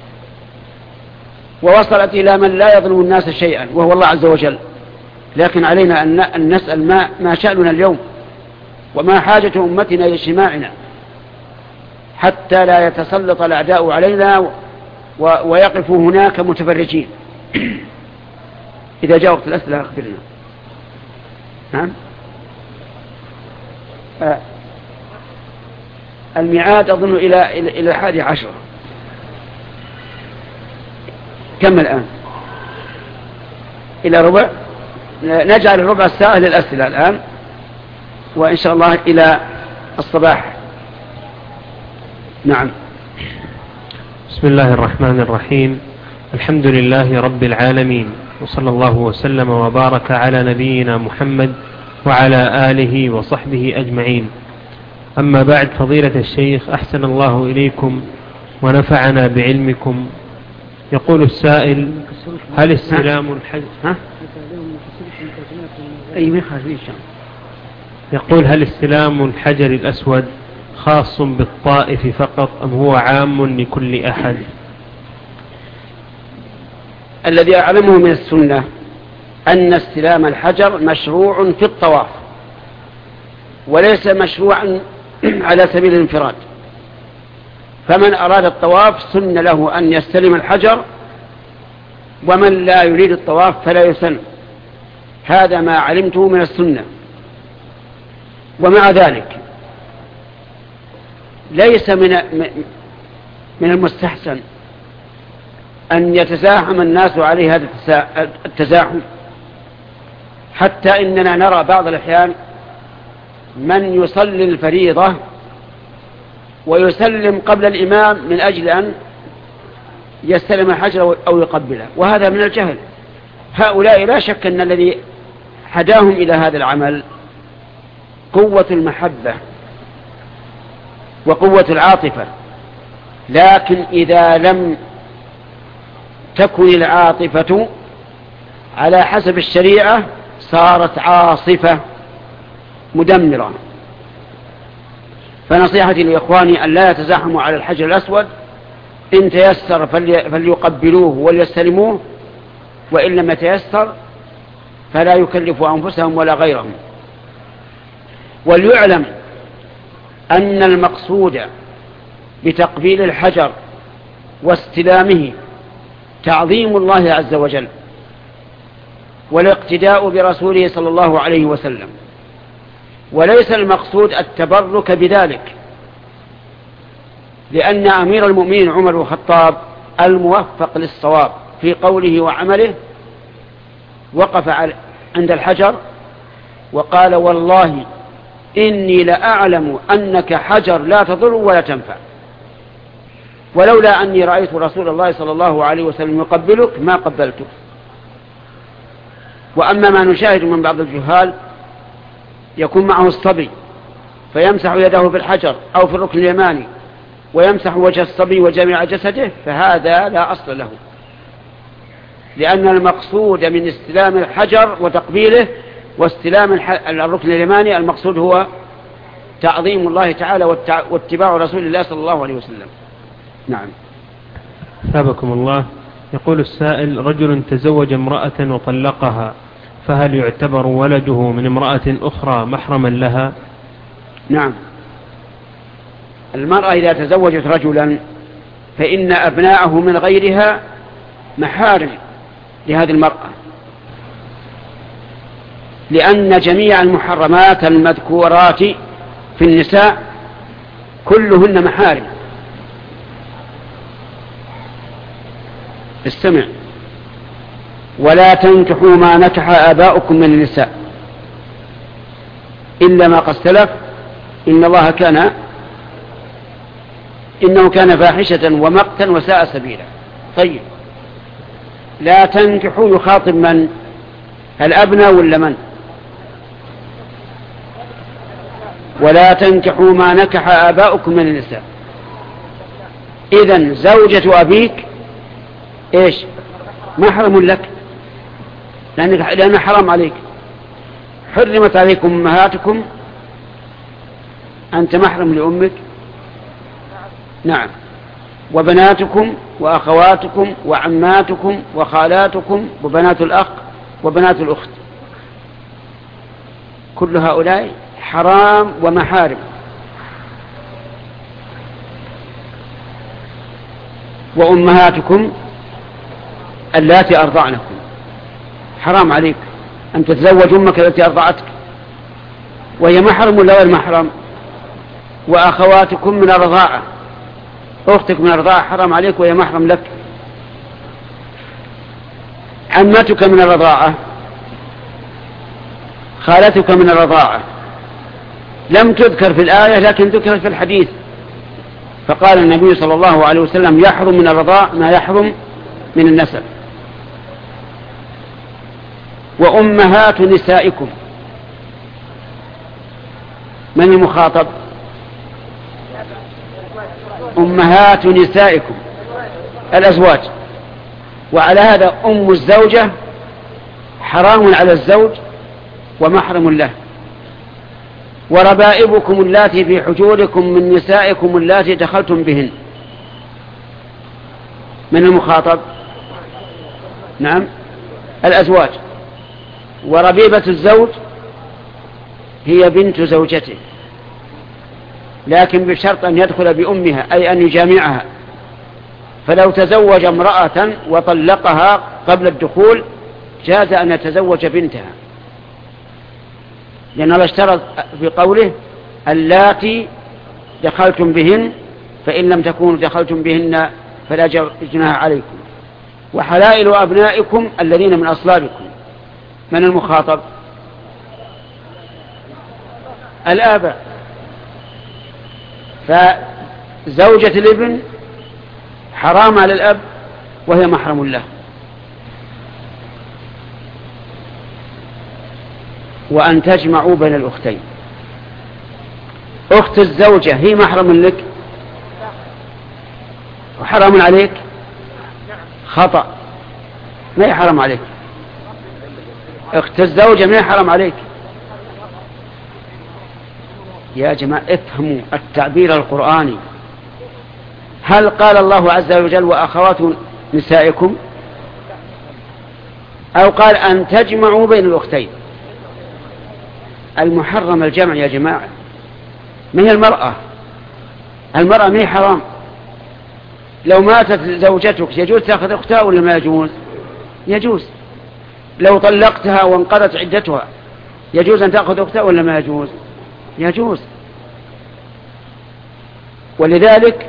ووصلت إلى من لا يظلم الناس شيئا وهو الله عز وجل، لكن علينا أن نسأل ما, ما شأننا اليوم وما حاجة أمتنا إلى اجتماعنا حتى لا يتسلط الأعداء علينا ويقفوا هناك متفرجين. إذا جاء وقت الأسئلة أخبرنا. نعم. آه. الميعاد أظن إلى إلى الحادي عشر. كم الآن؟ إلى ربع. نجعل ربع الساعة للأسئلة الآن، وإن شاء الله إلى الصباح. نعم. بسم الله الرحمن الرحيم. الحمد لله رب العالمين، وصلى الله وسلم وبارك على نبينا محمد وعلى آله وصحبه أجمعين. أما بعد، فضيلة الشيخ أحسن الله إليكم ونفعنا بعلمكم. يقول السائل: هل استلام الحجر ها؟ يقول هل استلام الحجر الأسود خاص بالطائف فقط أم هو عام لكل أحد؟ الذي أعلمه من السنة أن استلام الحجر مشروع في الطواف، وليس مشروعا على سبيل الانفراد. فمن أراد الطواف سن له أن يستلم الحجر، ومن لا يريد الطواف فلا يسن. هذا ما علمته من السنة. ومع ذلك ليس من من المستحسن أن يتزاحم الناس عليه هذا التزاحم، حتى إننا نرى بعض الأحيان من يصلي الفريضة ويسلم قبل الإمام من أجل أن يستلم الحجر أو يقبله، وهذا من الجهل. هؤلاء لا شك أن الذي هداهم إلى هذا العمل قوة المحبة وقوة العاطفة، لكن إذا لم تكن العاطفة على حسب الشريعة صارت عاصفة مدمرة. فنصيحتي لإخواني أن لا يتزاحموا على الحجر الأسود، إن تيسر فليقبلوه وليستلموه، وإن لم يتيسر فلا يكلفوا أنفسهم ولا غيرهم. وليعلم أن المقصود بتقبيل الحجر واستلامه تعظيم الله عز وجل والاقتداء برسوله صلى الله عليه وسلم، وليس المقصود التبرك بذلك، لأن أمير المؤمنين عمر بن الخطاب الموفق للصواب في قوله وعمله وقف عند الحجر وقال والله إني لأعلم أنك حجر لا تضر ولا تنفع، ولولا أني رأيت رسول الله صلى الله عليه وسلم يقبلك ما قبلتك. وأما ما نشاهد من بعض الجهال يكون معه الصبي فيمسح يده في الحجر أو في الركن اليماني ويمسح وجه الصبي وجميع جسده، فهذا لا أصل له، لأن المقصود من استلام الحجر وتقبيله واستلام الركن اليماني المقصود هو تعظيم الله تعالى واتباع رسول الله صلى الله عليه وسلم. نعم. ثابكم الله. يقول السائل: رجل تزوج امرأة وطلقها، فهل يعتبر ولده من امرأة أخرى محرما لها؟ نعم. المرأة إذا تزوجت رجلا فإن أبناءه من غيرها محارم لهذه المرأة، لأن جميع المحرمات المذكورات في النساء كلهن محارم. استمع: ولا تنكحوا ما نكح آباؤكم من النساء إلا ما قد سلف إن الله كان إنه كان فاحشة ومقتا وساء سبيلا. طيب، لا تنكحوا يخاطب من؟ الأبناء ولا من؟ ولا تنكحوا ما نكح آباؤكم من النساء. إذن زوجة أبيك إيش؟ محرم لك، لأنك لأنه حرام عليك. حرمت عليكم أمهاتكم، أنت محرم لأمك. نعم. وبناتكم وأخواتكم وعماتكم وخالاتكم وبنات الأخ وبنات الأخت، كل هؤلاء حرام ومحارم. وأمهاتكم اللاتي أرضعنكم، حرام عليك أن تتزوج أمك التي أرضعتك، وهي محرم ولا غير محرم؟ وأخواتكم من الرضاعة، أختك من الرضاعة حرام عليك وهي محرم لك. عمتك من الرضاعة، خالتك من الرضاعة، لم تذكر في الآية لكن ذكرت في الحديث، فقال النبي صلى الله عليه وسلم: يحرم من الرضاع ما يحرم من النسب. وأمهات نسائكم، من المخاطب؟ أمهات نسائكم الأزواج. وعلى هذا أم الزوجة حرام على الزوج ومحرم له، وربائبكم اللاتي في حجوركم من نسائكم اللاتي دخلتم بهن. من المخاطب؟ نعم الأزواج. وربيبة الزوج هي بنت زوجته، لكن بشرط أن يدخل بأمها، أي أن يجامعها. فلو تزوج امرأة وطلقها قبل الدخول جاز أن يتزوج بنتها، لأن الله اشترط في قوله اللاتي دخلتم بهن، فإن لم تكونوا دخلتم بهن فلا جناح عليكم. وحلائل أبنائكم الذين من أصلابكم. من المخاطب؟ الآباء. فزوجة الابن حرام على الأب وهي محرم له. وأن تجمعوا بين الأختين. أخت الزوجة هي محرم لك وحرام عليك؟ خطأ، ما هي حرام عليك. أخت الزوجة ما هي حرام عليك. يا جماعة افهموا التعبير القرآني. هل قال الله عز وجل وأخوات نسائكم، أو قال أن تجمعوا بين الأختين؟ المحرم الجمع يا جماعة، ما هي المرأة. المرأة ما هي حرام. لو ماتت زوجتك يجوز تأخذ أختها ولا ما يجوز؟ يجوز. لو طلقتها وانقضت عدتها يجوز أن تأخذ أختها ولا ما يجوز؟ يجوز. ولذلك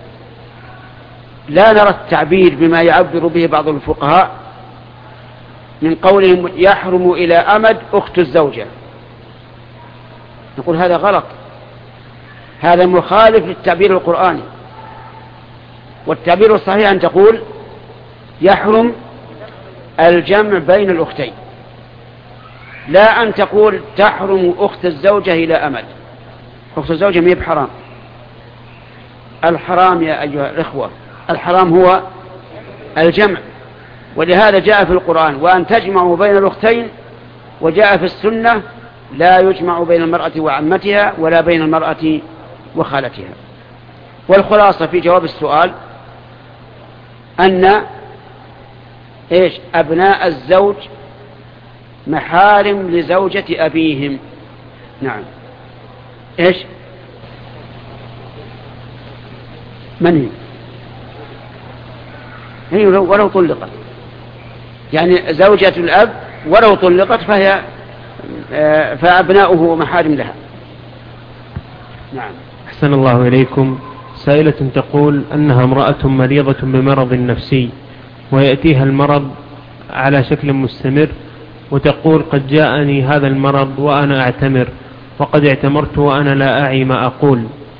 لا نرى التعبير بما يعبر به بعض الفقهاء من قولهم يحرم إلى أمد أخت الزوجة. نقول هذا غلط، هذا مخالف للتعبير القرآني. والتعبير الصحيح أن تقول يحرم الجمع بين الأختين، لا أن تقول تحرم أخت الزوجة إلى أمد. أخت الزوجة ما هي بحرام. الحرام يا أيها الإخوة، الحرام هو الجمع. ولهذا جاء في القرآن وأن تجمعوا بين الأختين، وجاء في السنة لا يجمع بين المرأة وعمتها ولا بين المرأة وخالتها. والخلاصة في جواب السؤال أن إيش أبناء الزوج محارم لزوجة أبيهم. نعم. إيش من هي؟ هي ولو طلقت، يعني زوجة الأب ولو طلقت فهي فأبناؤه محارم لها. نعم. أحسن الله إليكم. سائلة تقول أنها امرأة مريضة بمرض نفسي ويأتيها المرض على شكل مستمر، وتقول قد جاءني هذا المرض وأنا أعتمر، وقد اعتمرت وأنا لا أعي ما أقول،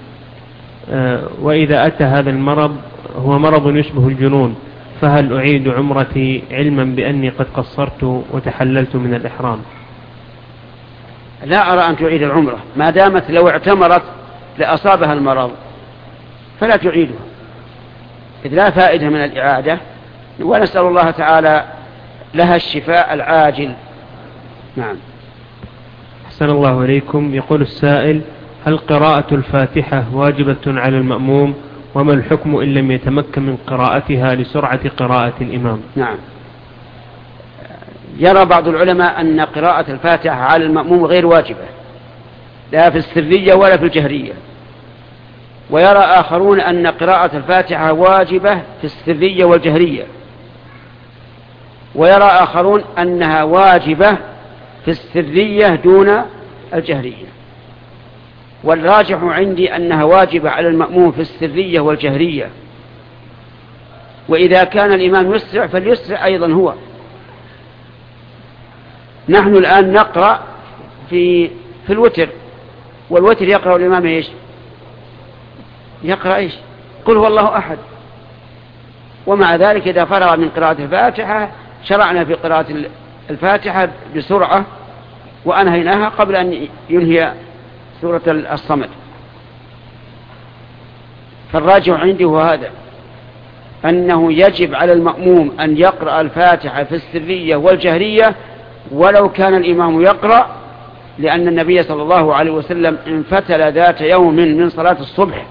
وإذا أتى هذا المرض هو مرض يشبه الجنون، فهل أعيد عمرتي علما بأني قد قصرت وتحللت من الإحرام؟ لا أرى أن تعيد العمرة، ما دامت لو اعتمرت لأصابها المرض فلا تعيدها، إذ لا فائدة من الإعادة، ونسأل الله تعالى لها الشفاء العاجل. نعم. أحسن الله إليكم. يقول السائل: هل قراءة الفاتحة واجبة على المأموم؟ وما الحكم إن لم يتمكن من قراءتها لسرعة قراءة الإمام؟ نعم. يرى بعض العلماء أن قراءة الفاتحة على المأموم غير واجبة، لا في السرية ولا في الجهرية. ويرى آخرون أن قراءة الفاتحة واجبة في السرية والجهرية. ويرى آخرون أنها واجبة في السرية دون الجهرية. والراجح عندي أنها واجبة على المأموم في السرية والجهرية، وإذا كان الإمام يسرع فليسرع أيضا هو. نحن الآن نقرأ في في الوتر، والوتر يقرأ الإمام إيش؟ يقرأ إيش؟ قل هو الله أحد. ومع ذلك إذا فرغ من قراءة الفاتحة شرعنا في قراءة الفاتحة بسرعة وأنهيناها قبل أن ينهي سورة الصمد. فالراجع عندي هو هذا، أنه يجب على المأموم أن يقرأ الفاتحة في السرية والجهرية ولو كان الإمام يقرأ لأن النبي صلى الله عليه وسلم انفتل ذات يوم من صلاة الصبح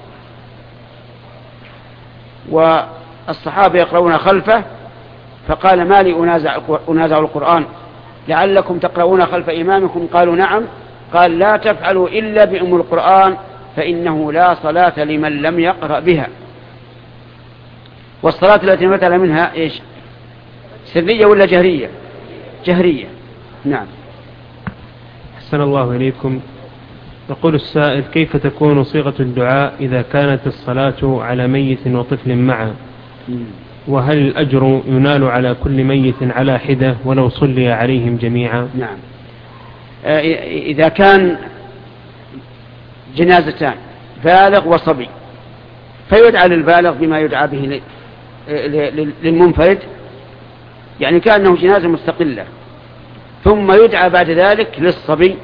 والصحابة يقرؤون خلفه، فقال: ما لي أنازع, أنازع القرآن لعلكم تقرؤون خلف إمامكم؟ قالوا: نعم. قال: لا تفعلوا إلا بأم القرآن فإنه لا صلاة لمن لم يقرأ بها. والصلاة التي مثل منها إيش؟ سرية ولا جهرية؟ جهرية. نعم. أحسن الله إليكم. يقول السائل: كيف تكون صيغة الدعاء إذا كانت الصلاة على ميت وطفل معا؟ وهل الأجر ينال على كل ميت على حدة ولو صلي عليهم جميعا؟ نعم. إذا كان جنازتان بالغ وصبي فيدعى للبالغ بما يدعى به للمنفرد، يعني كأنه جنازة مستقلة، ثم يدعى بعد ذلك للصبي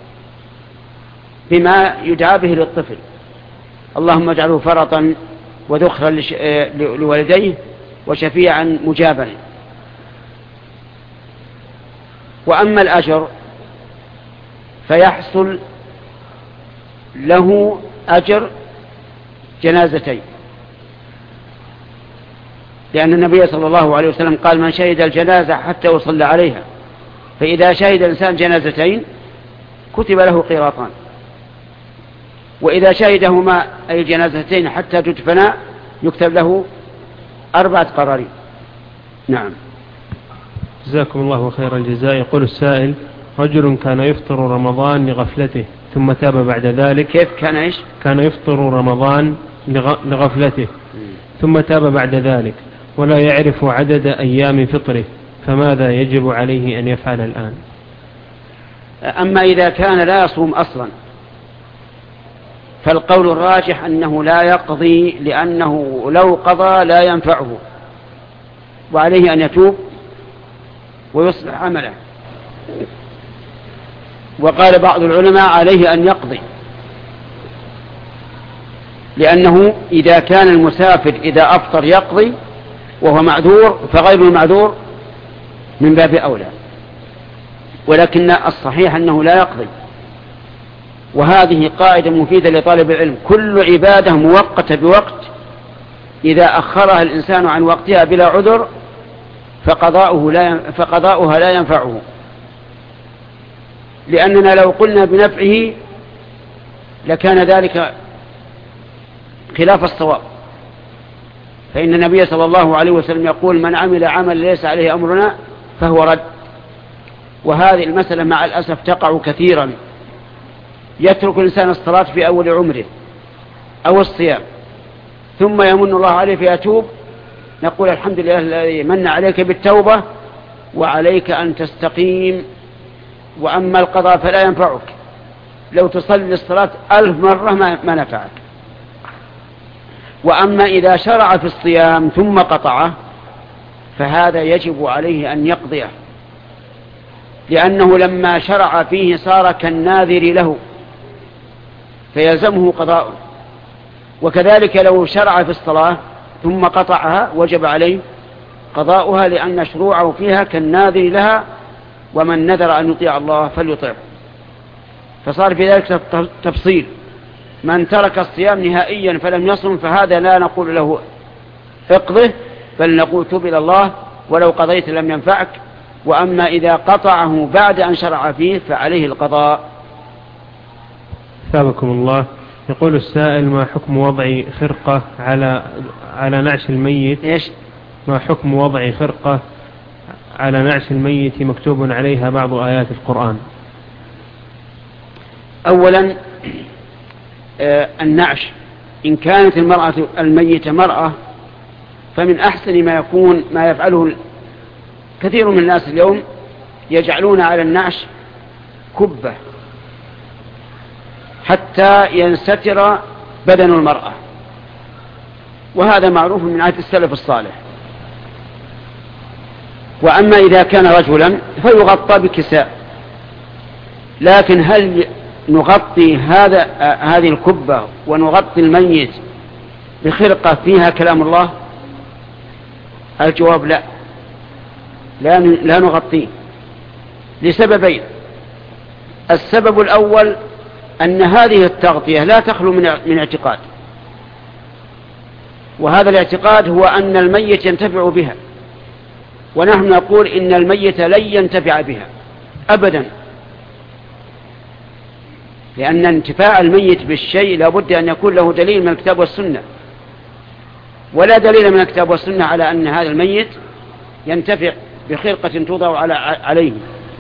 بما يدعى به للطفل: اللهم اجعله فرطا وذخرا لوالديه وشفيعا مجابا. وأما الأجر فيحصل له أجر جنازتين، لأن النبي صلى الله عليه وسلم قال: من شهد الجنازة حتى يصلى عليها، فإذا شهد الإنسان جنازتين كتب له قيراطان، وإذا شهدهما أي الجنازتين حتى تدفنا يكتب له أربعة قرارين. نعم. جزاكم الله خير الجزاء. يقول السائل: رجل كان يفطر رمضان لغفلته ثم تاب بعد ذلك. كيف كان إيش؟ كان يفطر رمضان لغفلته ثم تاب بعد ذلك ولا يعرف عدد أيام فطره، فماذا يجب عليه أن يفعل الآن؟ أما إذا كان لا يصوم أصلا فالقول الراجح أنه لا يقضي، لأنه لو قضى لا ينفعه، وعليه أن يتوب ويصلح عمله. وقال بعض العلماء: عليه أن يقضي، لأنه إذا كان المسافر إذا أفطر يقضي وهو معذور فغير المعذور من باب أولى، ولكن الصحيح أنه لا يقضي. وهذه قاعدة مفيدة لطالب العلم: كل عبادة موقتة بوقت إذا أخرها الإنسان عن وقتها بلا عذر فقضاؤه لا فقضاؤها لا ينفعه، لأننا لو قلنا بنفعه لكان ذلك خلاف الصواب، فإن النبي صلى الله عليه وسلم يقول: من عمل عمل ليس عليه أمرنا فهو رد. وهذه المسألة مع الأسف تقع كثيرا، يترك الإنسان الصلاة في أول عمره أو الصيام ثم يمن الله عليه فيتوب، نقول: الحمد لله الذي من عليك بالتوبة وعليك أن تستقيم، وأما القضاء فلا ينفعك، لو تصلي الصلاة ألف مرة ما نفعك. وأما إذا شرع في الصيام ثم قطعه فهذا يجب عليه أن يقضيه، لأنه لما شرع فيه صار كالناذر له فيلزمه قضاؤه. وكذلك لو شرع في الصلاة ثم قطعها وجب عليه قضاؤها، لأن شروعه فيها كالناذر لها، ومن نذر أن يطيع الله فليطيعه. فصار في ذلك تفصيل: من ترك الصيام نهائيا فلم يصم فهذا لا نقول له اقضه، بل نقول: تب إلى الله ولو قضيت لم ينفعك. وأما إذا قطعه بعد أن شرع فيه فعليه القضاء. ثابكم الله. يقول السائل: ما حكم وضع خرقة على على نعش الميت؟ إيش؟ ما حكم وضع خرقة على نعش الميت مكتوب عليها بعض آيات القرآن؟ أولا آه النعش إن كانت المرأة الميتة مرأة فمن أحسن ما يكون ما يفعله كثير من الناس اليوم، يجعلون على النعش كبة حتى ينستر بدن المرأة، وهذا معروف من عادة السلف الصالح. وأما إذا كان رجلا فيغطى بكساء، لكن هل نغطي هذا هذه الكبة ونغطي الميت بخرقة فيها كلام الله؟ الجواب لا، لا لا نغطيه لسببين. السبب الأول أن هذه التغطية لا تخلو من اعتقاد، وهذا الاعتقاد هو أن الميت ينتفع بها، ونحن نقول إن الميت لن ينتفع بها أبدا، لأن انتفاع الميت بالشيء لابد أن يكون له دليل من الكتاب والسنة، ولا دليل من الكتاب والسنة على أن هذا الميت ينتفع بخرقة توضع عليه.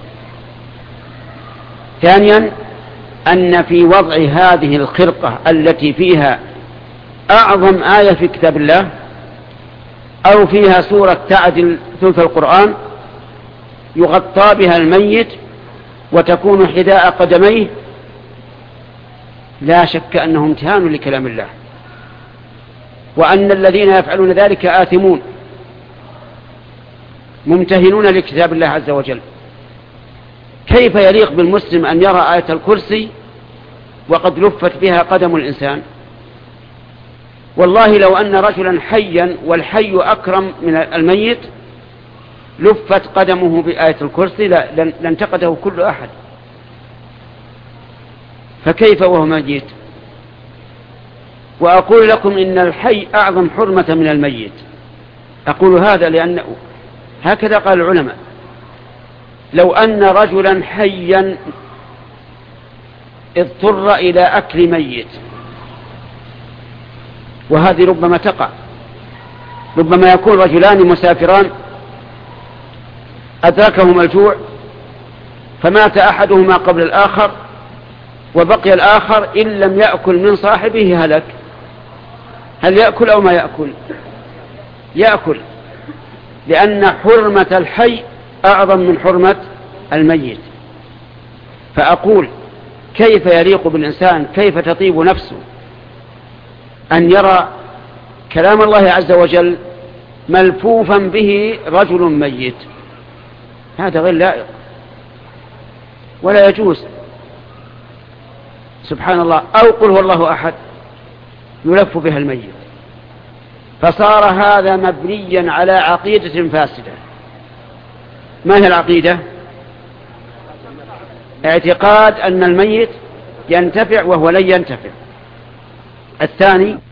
ثانيا أن في وضع هذه الخرقة التي فيها أعظم آية في كتاب الله أو فيها سورة تعدل ثلث القرآن يغطى بها الميت وتكون حذاء قدميه، لا شك أنه امتهان لكلام الله، وأن الذين يفعلون ذلك آثمون ممتهنون لكتاب الله عز وجل. كيف يليق بالمسلم أن يرى آية الكرسي وقد لفت بها قدم الإنسان؟ والله لو أن رجلا حيا والحي أكرم من الميت لفت قدمه بآية الكرسي لانتقده كل أحد، فكيف وهو ميت؟ وأقول لكم إن الحي أعظم حرمة من الميت. أقول هذا لأن هكذا قال العلماء، لو أن رجلا حيا اضطر إلى أكل ميت، وهذه ربما تقع، ربما يكون رجلان مسافران أدركهما الجوع فمات أحدهما قبل الآخر وبقي الآخر إن لم يأكل من صاحبه هلك، هل يأكل أو ما يأكل؟ يأكل، لأن حرمة الحي أعظم من حرمة الميت. فأقول كيف يليق بالإنسان، كيف تطيب نفسه أن يرى كلام الله عز وجل ملفوفا به رجل ميت؟ هذا غير لائق ولا يجوز. سبحان الله. أو قل هو الله أحد يلف بها الميت، فصار هذا مبنيا على عقيدة فاسدة. ما هي العقيدة؟ اعتقاد أن الميت ينتفع وهو لن ينتفع. الثاني